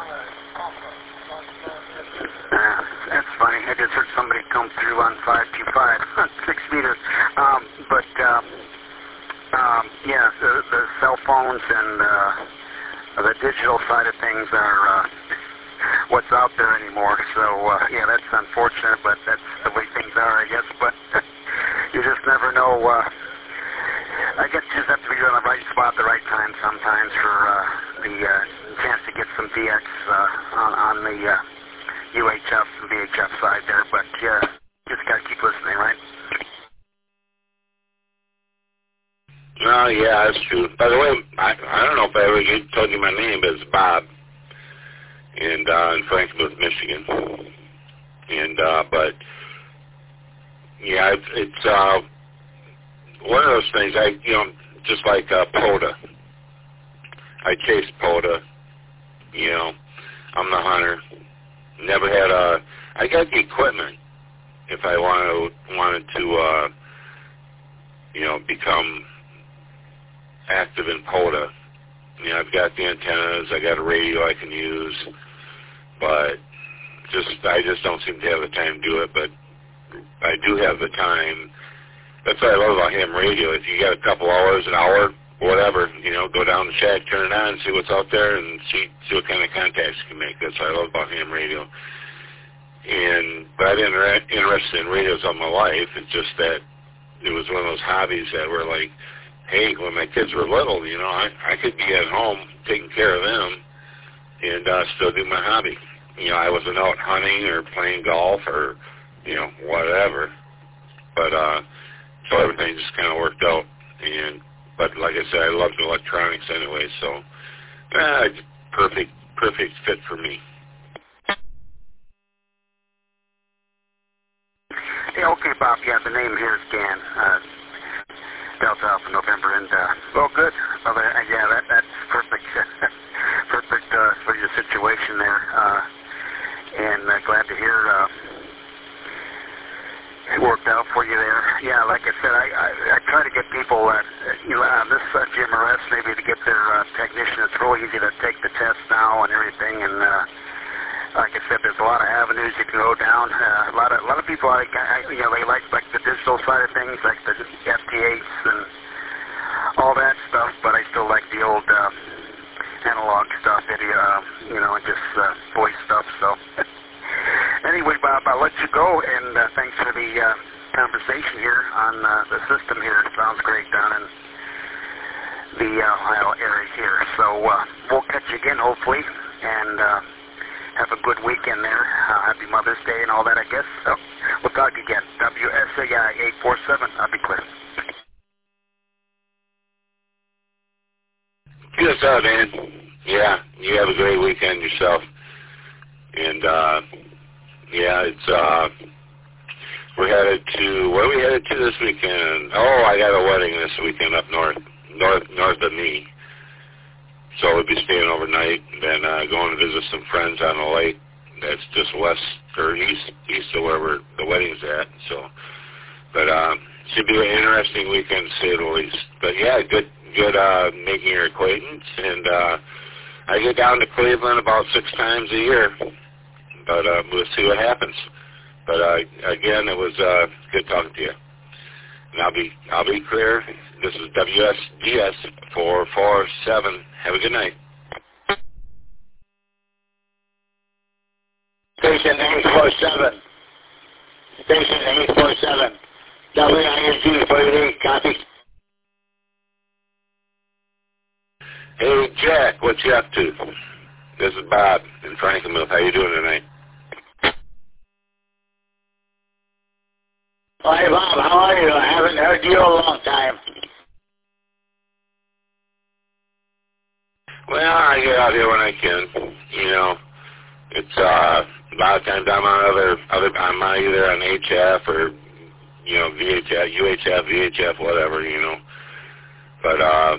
S12: Uh, that's funny. I just heard somebody come through on five two five, six meters. Um, but, um, um, yeah, the, the cell phones and uh, the digital side of things are uh, what's out there anymore. So, uh, yeah, that's unfortunate, but that's the way things are, I guess. But you just never know. Uh, I guess you just have to be on the right spot at the right time sometimes for uh, the uh, chance to get some D X uh, on, on the uh, U H F and V H F side there, but uh, just got to keep listening, right?
S7: Oh, yeah, that's true. By the way, I, I don't know if I ever told you my name, but it's Bob, and uh, in Frankfort, Michigan. And, uh, but, yeah, it, it's uh, one of those things, I, you know, just like uh, POTA. I chase POTA, you know, I'm the hunter. Never had a, I got the equipment if I wanted, wanted to, uh, you know, become active in POTA. You know, I've got the antennas, I got a radio I can use, but just, I just don't seem to have the time to do it, but I do have the time. That's what I love about ham radio. If you got a couple hours, an hour, whatever, you know, go down the shack, turn it on, see what's out there, and see, see what kind of contacts you can make. That's what I love about ham radio. And, but I've been inter- interested in radios all my life. It's just that it was one of those hobbies that were like, hey, when my kids were little, you know, I, I could be at home taking care of them and uh, still do my hobby. You know, I wasn't out hunting or playing golf or, you know, whatever. But, uh, so everything just kind of worked out. And, but like I said, I loved electronics anyway, so, uh, perfect, perfect fit for me.
S12: Hey, okay, Bob, yeah, the name here is Dan, uh, Delta Alpha November, and, uh, well, good. Well, uh, yeah, that, that's perfect, perfect, uh, for your situation there, uh, and uh, glad to hear, uh, it worked out for you there. Yeah, like I said, I, I, I try to get people, uh, you know, on this uh, G M R S maybe to get their uh, technician. It's real easy to take the test now and everything, and, uh, like I said, there's a lot of avenues you can go down. Uh, a lot of a lot of people, like, I, you know, they like like the digital side of things, like the F T eights and all that stuff. But I still like the old uh, analog stuff, video, uh, you know, and just uh, voice stuff. So anyway, Bob, I'll let you go, and uh, thanks for the uh, conversation here on uh, the system here. It sounds great down in the uh, Ohio area here. So uh, we'll catch you again, hopefully, and. Uh, Have a good weekend there. Uh, happy Mother's Day and all that, I guess. So we'll talk again. W S A I eight four seven. I'll be clear.
S14: up, man? Yeah, you have a great weekend yourself. And, uh, yeah, it's, uh, we're headed to, where are we headed to this weekend? Oh, I got a wedding this weekend up north, north, north of me. So we'll be staying overnight and then uh, going to visit some friends on the lake. That's just west or east, east of where we're, the wedding's at. So, but um, should be an interesting weekend to say the least. But yeah, good, good uh, making your acquaintance. And uh, I get down to Cleveland about six times a year. But uh, we'll see what happens. But uh, again, it was uh, good talking to you. And I'll be, I'll be clear. This is W S D S four four seven. Have a good night.
S9: Station eight four seven. Station eight four seven. W I N G forty-eight, copy.
S14: Hey, Jack, what you up to? This is Bob in Frankenmuth. How you doing tonight?
S9: Hi, Bob. How are you? I haven't heard you in a long time.
S14: Well, I get out here when I can. You know, it's uh, a lot of times I'm on other other. I'm either on H F or you know V H F, U H F, V H F, whatever. You know, but uh,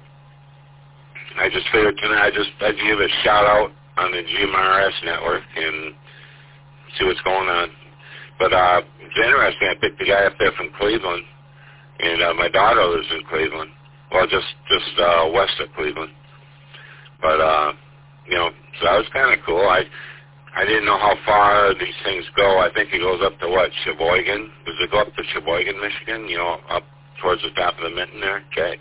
S14: I just figured tonight I just I'd give a shout out on the G M R S network and see what's going on. But uh, it's interesting. I picked the guy up there from Cleveland, and uh, my daughter lives in Cleveland. Well, just just uh, west of Cleveland. But, uh, you know, so that was kind of cool. I I didn't know how far these things go. I think it goes up to, what, Sheboygan? Does it go up to Sheboygan, Michigan? You know, up towards the top of the mitten there? Okay.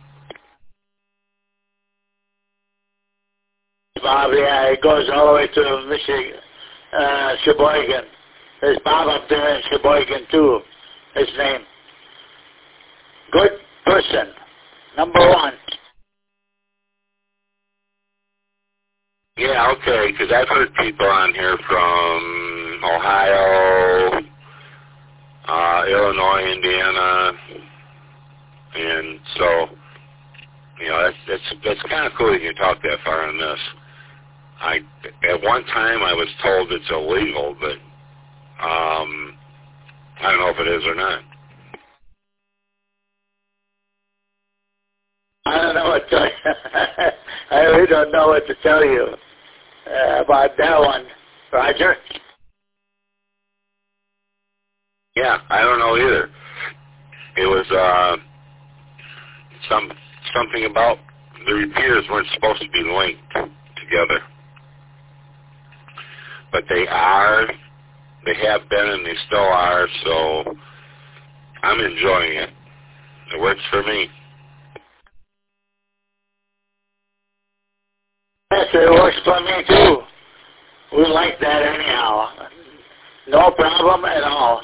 S9: Bob, yeah, it goes all the way to Michigan, uh, Sheboygan. There's Bob up there in Sheboygan, too, his name. Good person. Number one.
S14: Yeah, okay, because I've heard people on here from Ohio, uh, Illinois, Indiana, and so, you know, that's that's that's kind of cool that you talk that far on this. I at one time I was told it's illegal, but um, I don't know if it is or not.
S9: I don't know what to I really don't know what to tell you uh, about that one, Roger.
S14: Yeah, I don't know either. It was uh, some something about the repeaters weren't supposed to be linked together, but they are. They have been, and they still are. So I'm enjoying it. It works for me.
S9: Yes, it works for me too. We like that anyhow. No problem at all.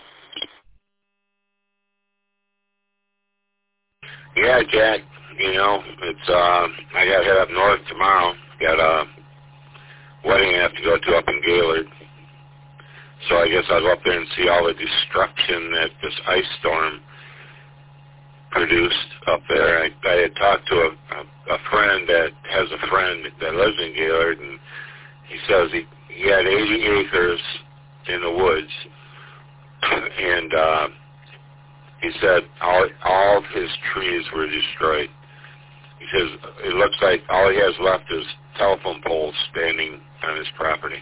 S14: Yeah, Jack, you know, it's, uh, I got to head up north tomorrow. Got a wedding I have to go to up in Gaylord. So I guess I'll go up there and see all the destruction that this ice storm produced up there. I, I had talked to a, a, a friend that has a friend that lives in Gaylord, and he says he, he had eighty acres in the woods, and uh, he said all, all of his trees were destroyed. He says it looks like all he has left is telephone poles standing on his property.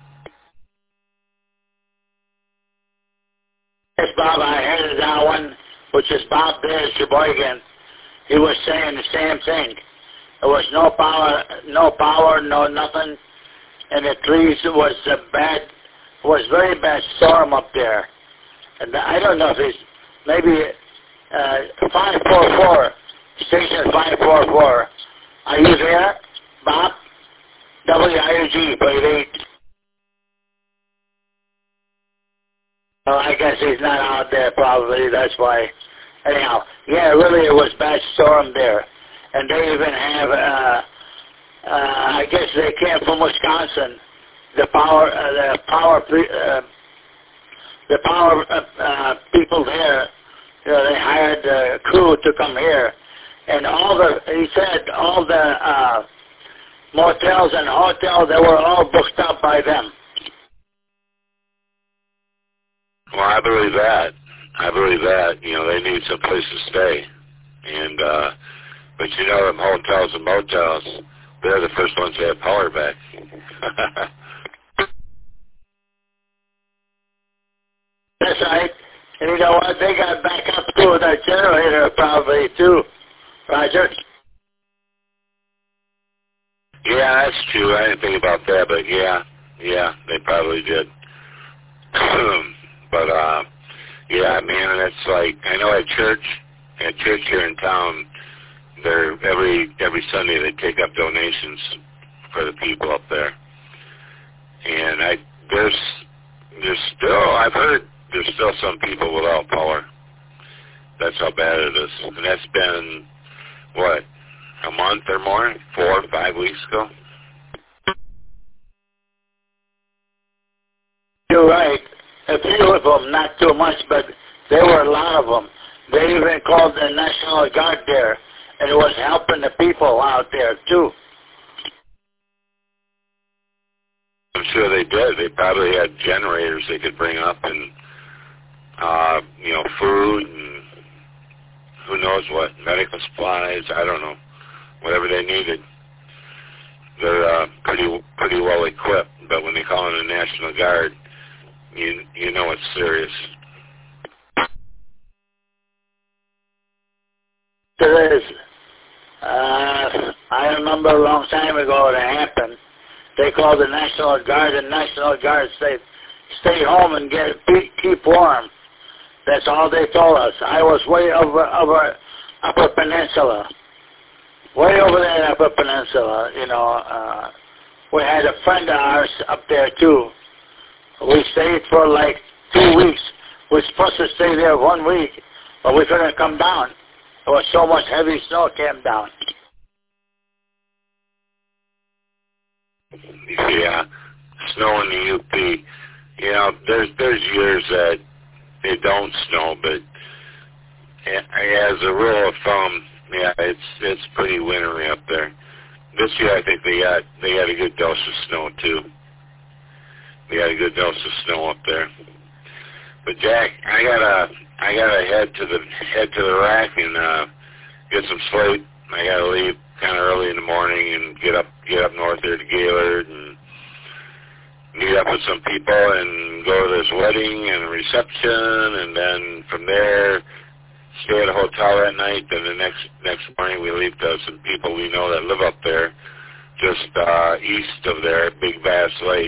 S9: Yes, Bob, I headed that one, which is Bob there, Sheboygan. He was saying the same thing. There was no power, no power, no nothing, and the trees was a bad, was very bad storm up there. And I don't know if it's maybe uh, five four four, station five four four. Are you there, Bob? W I U G, eight. Well, I guess he's not out there probably, that's why. Anyhow, yeah, really it was bad storm there. And they even have, uh, uh, I guess they came from Wisconsin, the power, uh, the power, uh, the power uh, uh, people there, you know, they hired a crew to come here. And all the, he said all the, uh, motels and hotels, they were all booked up by them.
S14: Well, I believe that. I believe that. You know, they need some place to stay. And, uh, but you know, them hotels and motels, they're the first ones to have power back.
S9: That's right. And you know what? They got back up to with that generator probably too, Roger.
S14: Yeah, that's true. I didn't think about that, but yeah, yeah, they probably did. But, uh, yeah, man, that's like, I know at church, at church here in town, they're, every, every Sunday they take up donations for the people up there. And I, there's, there's still, I've heard there's still some people without power. That's how bad it is. And that's been, what, a month or more? Four or five weeks ago?
S9: You're right. A few of them, not too much, but there were a lot of them. They even called the National Guard there, and it was helping the people out there, too.
S14: I'm sure they did. They probably had generators they could bring up and, uh, you know, food and who knows what, medical supplies, I don't know, whatever they needed. They're uh, pretty pretty well equipped, but when they call in the National Guard, you you know it's serious.
S9: It is. Uh, I remember a long time ago it happened. They called the National Guard, and National Guard said, stay home and get keep warm. That's all they told us. I was way over, over Upper Peninsula. Way over there in Upper Peninsula, you know. Uh, we had a friend of ours up there, too. We stayed for like two weeks. We were supposed to stay there one week, but we couldn't come down. There was so much heavy snow came down.
S14: Yeah, snow in the U P. You know, there's there's years that it don't snow, but as a rule of thumb, yeah, it's it's pretty wintry up there. This year, I think they got they got a good dose of snow too. They got a good dose of snow up there. But Jack, I gotta I gotta head to the head to the rack and uh, get some sleep. I gotta leave kind of early in the morning and get up get up north there to Gaylord and meet up with some people and go to this wedding and reception, and then from there stay at a hotel that night. Then the next next morning we leave to some people we know that live up there, just uh, east of there, Big Bass Lake,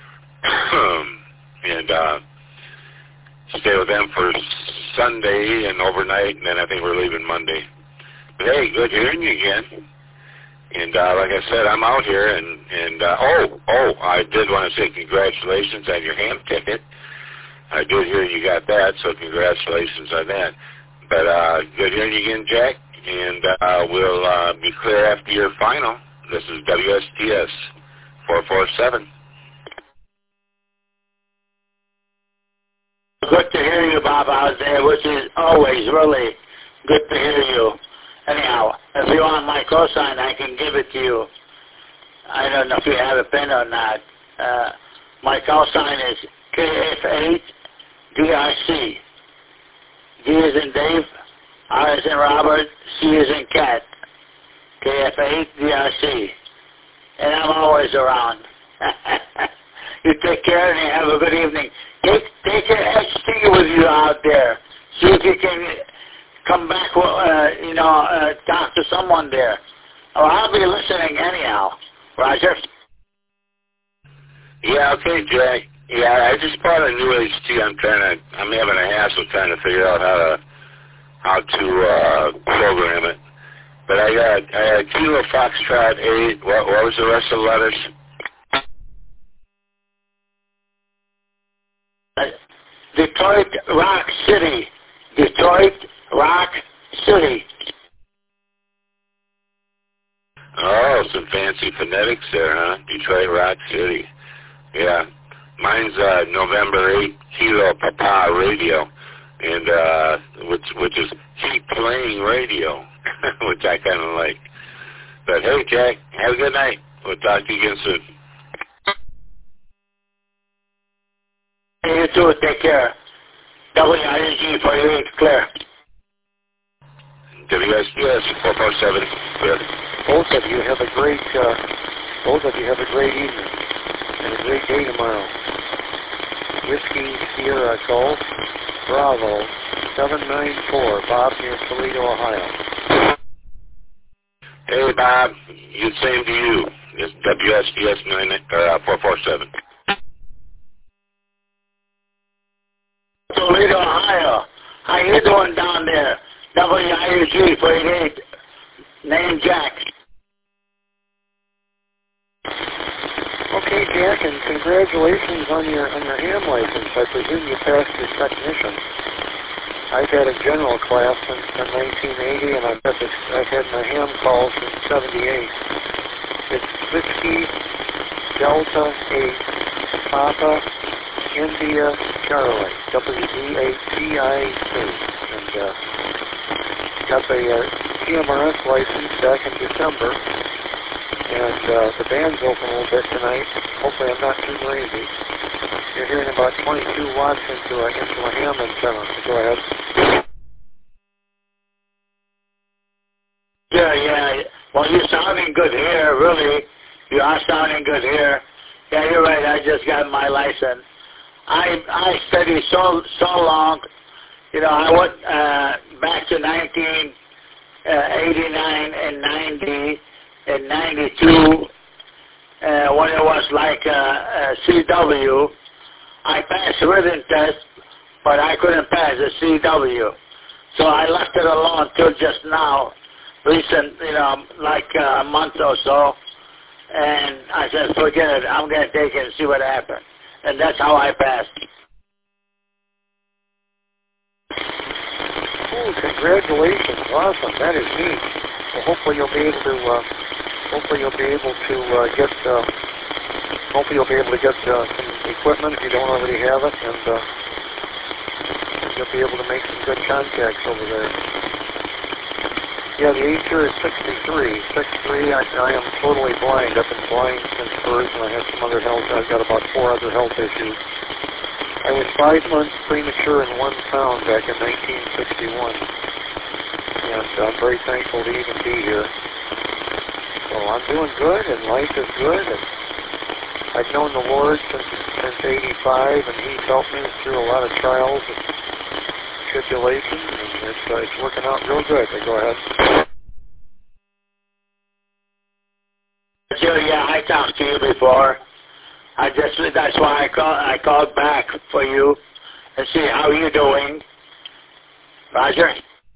S14: and uh, stay with them for Sunday and overnight, and then I think we're leaving Monday. But hey, good hearing you again. And uh, like I said, I'm out here, and, and uh, oh, oh, I did want to say congratulations on your ham ticket. I did hear you got that, so congratulations on that. But uh, good hearing you again, Jack, and uh, we'll uh, be clear after your final. This is W S T S four four seven.
S9: Good to hear you, Bob, out there, which is always really good to hear you. Anyhow, if you want my cosign, I can give it to you. I don't know if you have a pen or not. Uh, my cosign is K F eight D R C. D is in Dave, R is in Robert, C is in Cat. K F eight D R C. And I'm always around. You take care and you have a good evening. Take, take your H T with you out there. See if you can come back, uh, you know, uh, talk to someone there. Or I'll be listening anyhow. Roger?
S14: Yeah, okay, Jack. Yeah, I just bought a new H T. I'm trying to, I'm having a hassle trying to figure out how to, how to uh, program it. But I got, I had Kilo Foxtrot eight. What, what was the rest of the letters?
S9: Uh, Detroit Rock City. Detroit Rock City.
S14: Oh, some fancy phonetics there, huh? Detroit Rock City. Yeah. Mine's uh, November eighth, Kilo Papa Radio, and uh, which which is keep playing radio, which I kind of like. But hey, Jack, have a good night. We'll talk to you again soon.
S9: You too. Take care. W I N G for you. It's clear.
S14: W S P S four four seven. Clear.
S15: Both of you have a great, uh, both of you have a great evening and a great day tomorrow. Whiskey Sierra Golf Bravo seven nine four, Bob near Toledo, Ohio.
S14: Hey, Bob. You same to you. It's W S P S nine uh, four four seven.
S9: Toledo, Ohio. How you doing down there? W I U G for eight. Name Jack.
S15: Okay, Jack, and congratulations on your on your ham license. I presume you passed your technician. I've had a general class since nineteen eighty, and I've had, this, I've had my ham call since seventy-eight. It's Whiskey Delta eight Papa India Charlie, W D eight T I C, and uh, got the uh, T M R S license back in December, and uh, the band's open a little bit tonight. Hopefully I'm not too noisy. You're hearing about twenty-two watts into a, into a ham antenna. Go ahead.
S9: Yeah, yeah. Well, you're sounding good here, really. You are sounding good here. Yeah, you're right. I just got my license. I I studied so so long. You know, I went uh, back to nineteen eighty-nine and ninety and ninety-two uh, when it was like uh, uh, C W. I passed written test, but I couldn't pass the C W. So I left it alone till just now, recent, you know, like uh, a month or so. And I said, forget it. I'm going to take it and see what happens. And that's how I passed.
S15: Oh, congratulations! Awesome. That is neat. Well, hopefully you'll be able to. Uh, hopefully you'll be able to uh, get. Uh, hopefully you'll be able to get uh, some equipment if you don't already have it, and uh, you'll be able to make some good contacts over there. Yeah, the age here is sixty-three. sixty-three, I, I am totally blind. I've been blind since birth, and I have some other health. I've got about four other health issues. I was five months premature and one pound back in nineteen sixty-one. And I'm very thankful to even be here. So I'm doing good, and life is good. And I've known the Lord since since eighty-five, and He's helped me through a lot of trials and tribulations, and it's, uh, it's working out real good. So go ahead.
S9: Sure, yeah, I talked to you before. I just, that's why I call, I called back for you and see how you're doing. Roger?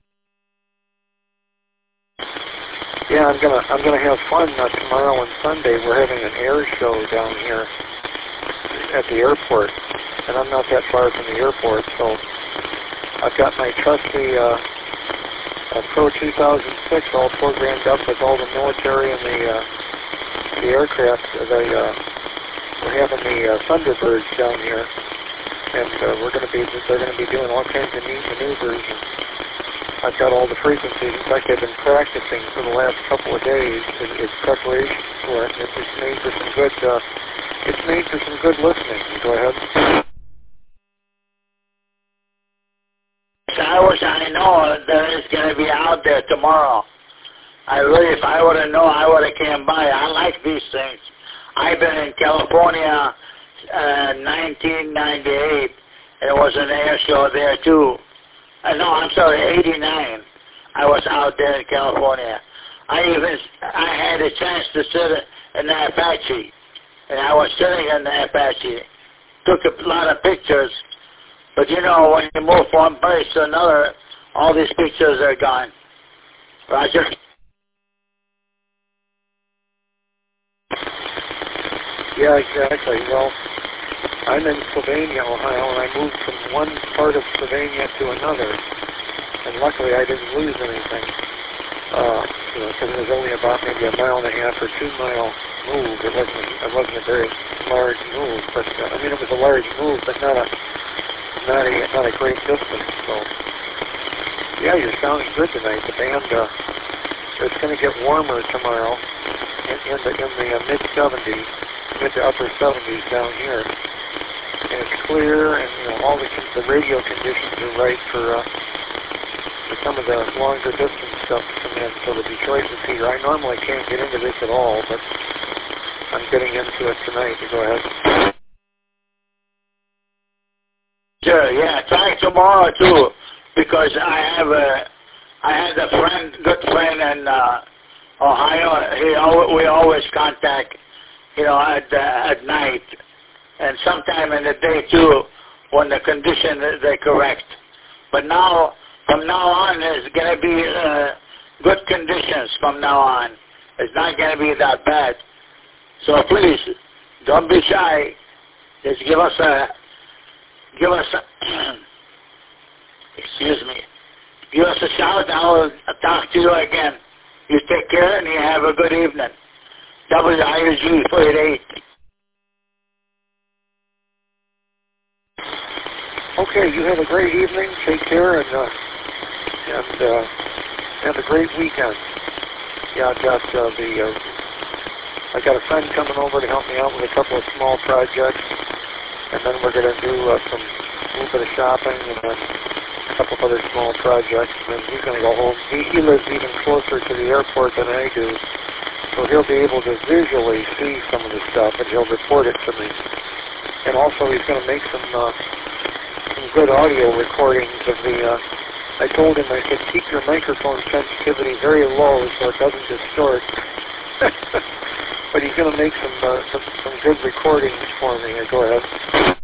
S15: Yeah, I'm gonna I'm gonna have fun uh, tomorrow and Sunday. We're having an air show down here at the airport, and I'm not that far from the airport, so I've got my trusty uh, uh, Pro two thousand six all programmed up with all the military and the uh, the aircraft. The uh, we're having the uh, Thunderbirds down here, and uh, we're going to be they're going to be doing all kinds of neat maneuvers. And I've got all the frequencies. In fact, I've been practicing for the last couple of days. It, it's preparation for it. It's, it's made for some good. Uh, it's made for some good listening. Go ahead.
S9: I wish I know that it's going to be out there tomorrow. I really, if I would have known, I would have came by. I like these things. I've been in California uh, nineteen ninety-eight, and it was an air show there too. Uh, no, I'm sorry, eighty-nine. I was out there in California. I even, I had a chance to sit in the Apache, and I was sitting in the Apache. Took a lot of pictures, but you know, when you move from one place to another, all these pictures are gone. Roger?
S15: Yeah, exactly. Well, I'm in Sylvania, Ohio, and I moved from one part of Sylvania to another, and luckily I didn't lose anything. Uh, you know, because it was only about maybe a mile and a half or two mile move. It wasn't. It wasn't a very large move, but uh, I mean, it was a large move, but not a not a not a great distance. So, yeah, you're sounding good tonight. The band, uh, it's going to get warmer tomorrow in, in the in the uh, mid seventies, mid to upper seventies down here. And it's clear, and you know all the the radio conditions are right for uh, for some of the longer distance stuff to come in. So the Detroit repeater, I normally can't get into this at all, but I'm getting into it tonight. Go ahead.
S9: Sure, yeah, try tomorrow too, because I have a, I had a friend, good friend in uh, Ohio. He al- we always contact, you know, at uh, at night, and sometime in the day too, when the condition is uh, correct. But now, from now on, there's going to be uh, good conditions from now on. It's not going to be that bad. So please, don't be shy. Just give us a, give us a, excuse me, give us a shout. I'll talk to you again. You take care and you have a good evening. W I U G four eight eight.
S15: Okay, you have a great evening. Take care and uh, and uh, have a great weekend. Yeah, I've got uh, the. Uh, I got a friend coming over to help me out with a couple of small projects, and then we're going to do uh, some a little bit of shopping and then a couple of other small projects. And then he's going to go home. He, he lives even closer to the airport than I do, so he'll be able to visually see some of the stuff, and he'll report it to me. And also, he's going to make some uh, some good audio recordings of the. Uh, I told him, I said, keep your microphone sensitivity very low so it doesn't distort. But he's going to make some, uh, some some good recordings for me. Go ahead.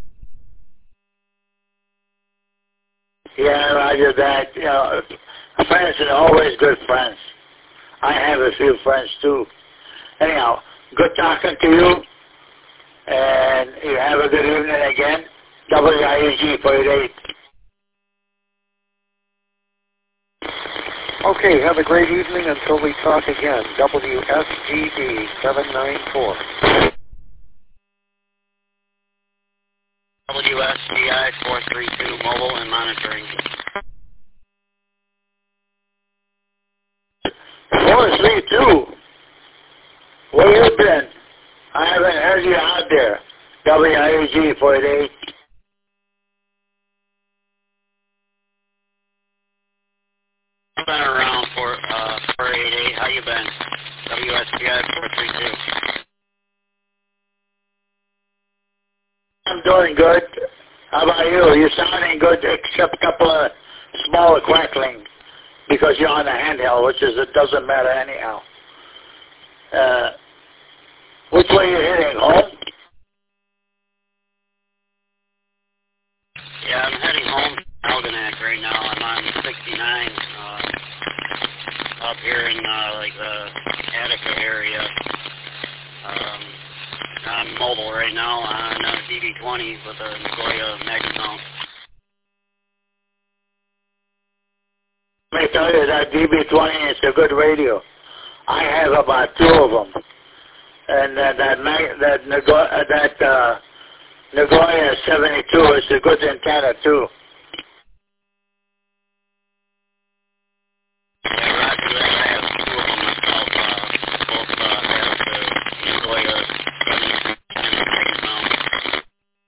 S9: Yeah, Roger that. You know, friends are always good friends. I have a few friends too. Anyhow, good talking to you, and you have a good evening again. W I U G four eight eight.
S15: Okay, have a great evening until we talk again. W S G B seven nine four.
S16: W S G I four three two, mobile and monitoring.
S9: four three two? Where you been? I haven't heard you out there. W I U G four eight eight.
S16: I've been around for uh, four eight eight. How you been? W S G I four three two.
S9: I'm doing good. How about you? You're sounding good except a couple of small crackling because you're on a handheld, which is it doesn't matter anyhow. Uh, which way are you heading? Home?
S16: Yeah, I'm heading home to Algonac right now. I'm on sixty-nine uh, up here in uh, like the Attica area. Um, I'm mobile right now on uh, D B twenty with a Nagoya Magazone.
S9: Let me tell you that D B twenty is a good radio. I have about two of them, and uh, that mag- that Nagoya that uh, Nagoya seventy-two is a good antenna too.
S16: Yeah, Roger that. I have two of them myself. Uh, both uh, have the Nagoya seventy-two Magazone.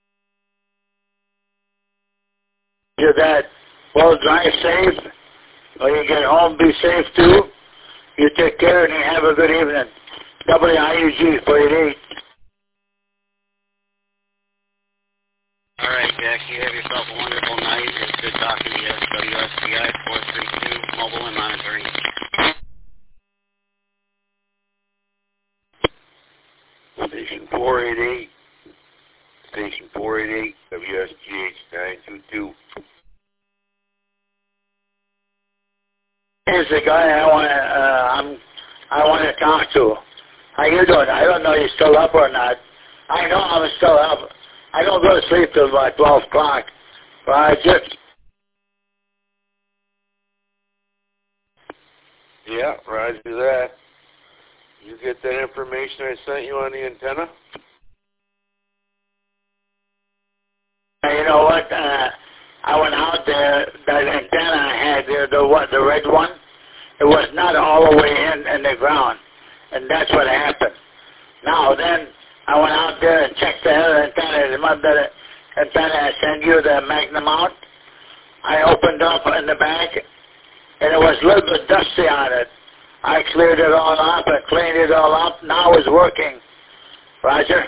S9: Do that. Well, drive safe. When you get home, be safe too. You take care and you have a good evening. W I U G four eight eight.
S16: All right, Jack. You have yourself a wonderful night. It's good talking to you. W S G I four three two, mobile and monitoring.
S7: Station four eight eight. Station four eight eight, W S G H nine two two.
S9: Here's the guy I want to. Uh, I'm. I want to talk to. How you doing? I don't know if you're still up or not. I know I'm still up. I don't go to sleep till about twelve o'clock. But I just.
S7: Yeah, roger that. You get that information I sent you on the antenna?
S9: You know what? Uh, I went out there. That antenna I had there, the what, the red one. It was not all the way in, in the ground. And that's what happened. Now then, I went out there and checked the other antenna. Remember that antenna I sent you, the Magnum out? I opened up in the back, and it was a little bit dusty on it. I cleared it all up and cleaned it all up. Now it's working. Roger?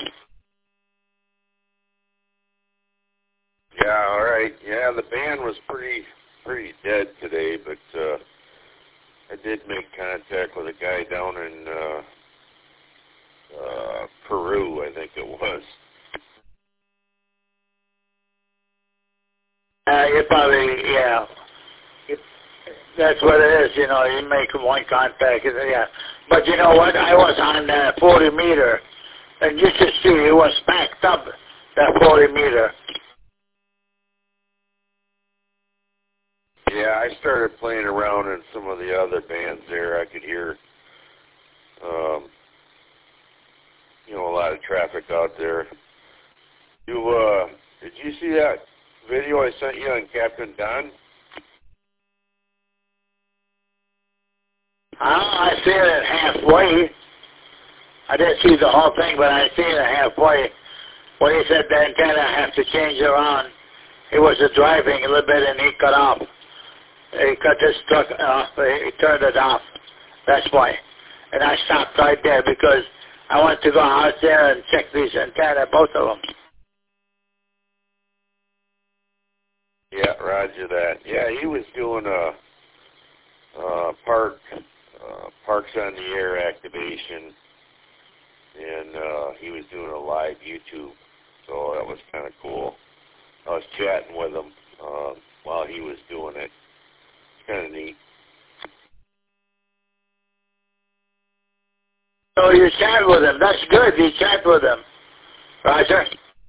S7: Yeah, all right. Yeah, the band was pretty pretty dead today, but uh, I did make contact with a guy down in uh, uh, Peru, I think it was.
S9: Uh, you probably, yeah. You, that's what it is, you know. You make one contact, and yeah. But you know what? I was on that forty meter, and you should see it was backed up, that forty meter.
S7: Yeah, I started playing around in some of the other bands there. I could hear, um, you know, a lot of traffic out there. You, uh, did you see that video I sent you on Captain Don?
S9: Uh, I seen it halfway. I didn't see the whole thing, but I seen it halfway. When he said the antenna have to change around, he was driving a little bit and he cut off. He cut his truck off. He turned it off. That's why. And I stopped right there because I wanted to go out there and check these antennas, both of them.
S7: Yeah, roger that. Yeah, he was doing a, a park, uh, Parks on the Air activation, and uh, he was doing a live YouTube, so that was kind of cool. I was chatting with him uh, while he was doing it. It's kind of neat.
S9: So you chat with him. That's good. You chat with him. Roger?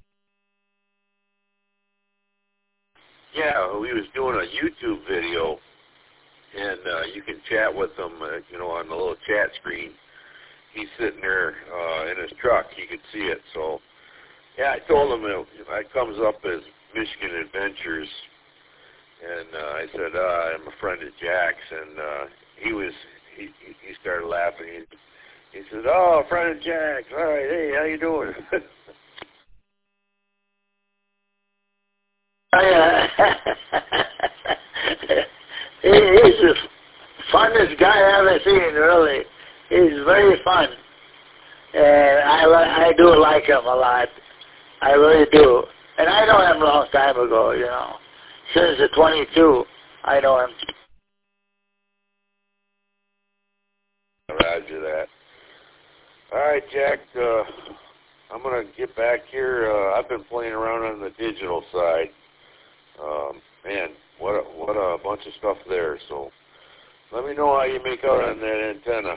S7: Yeah, he was doing a YouTube video, and uh, you can chat with him, uh, you know, on the little chat screen. He's sitting there uh, in his truck. You can see it. So, yeah, I told him it, it comes up as Michigan Adventures, and uh, I said, uh, I'm a friend of Jack's, and uh, he was, he, he started laughing. He, he said, oh, a friend of Jack's. All right, hey, how you doing?
S9: Uh, he, he's the funnest guy I ever seen, really. He's very fun. And I, I do like him a lot. I really do. And I know him a long time ago, you know. Since the twenty-two, I know him.
S7: Roger that. All right, Jack, uh, I'm going to get back here. Uh, I've been playing around on the digital side. Um, man, what a, what a bunch of stuff there. So let me know how you make out on that antenna.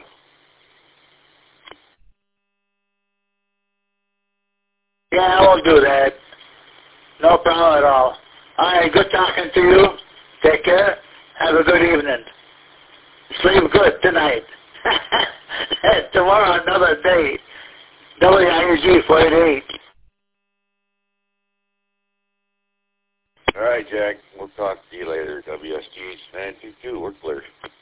S9: Yeah, I will do that. No problem at all. All right, good talking to you. Take care. Have a good evening. Sleep good tonight. Tomorrow, another day. W I U G forty-eight.
S7: All right, Jack. We'll talk to you later. W S G nine two two. We're clear.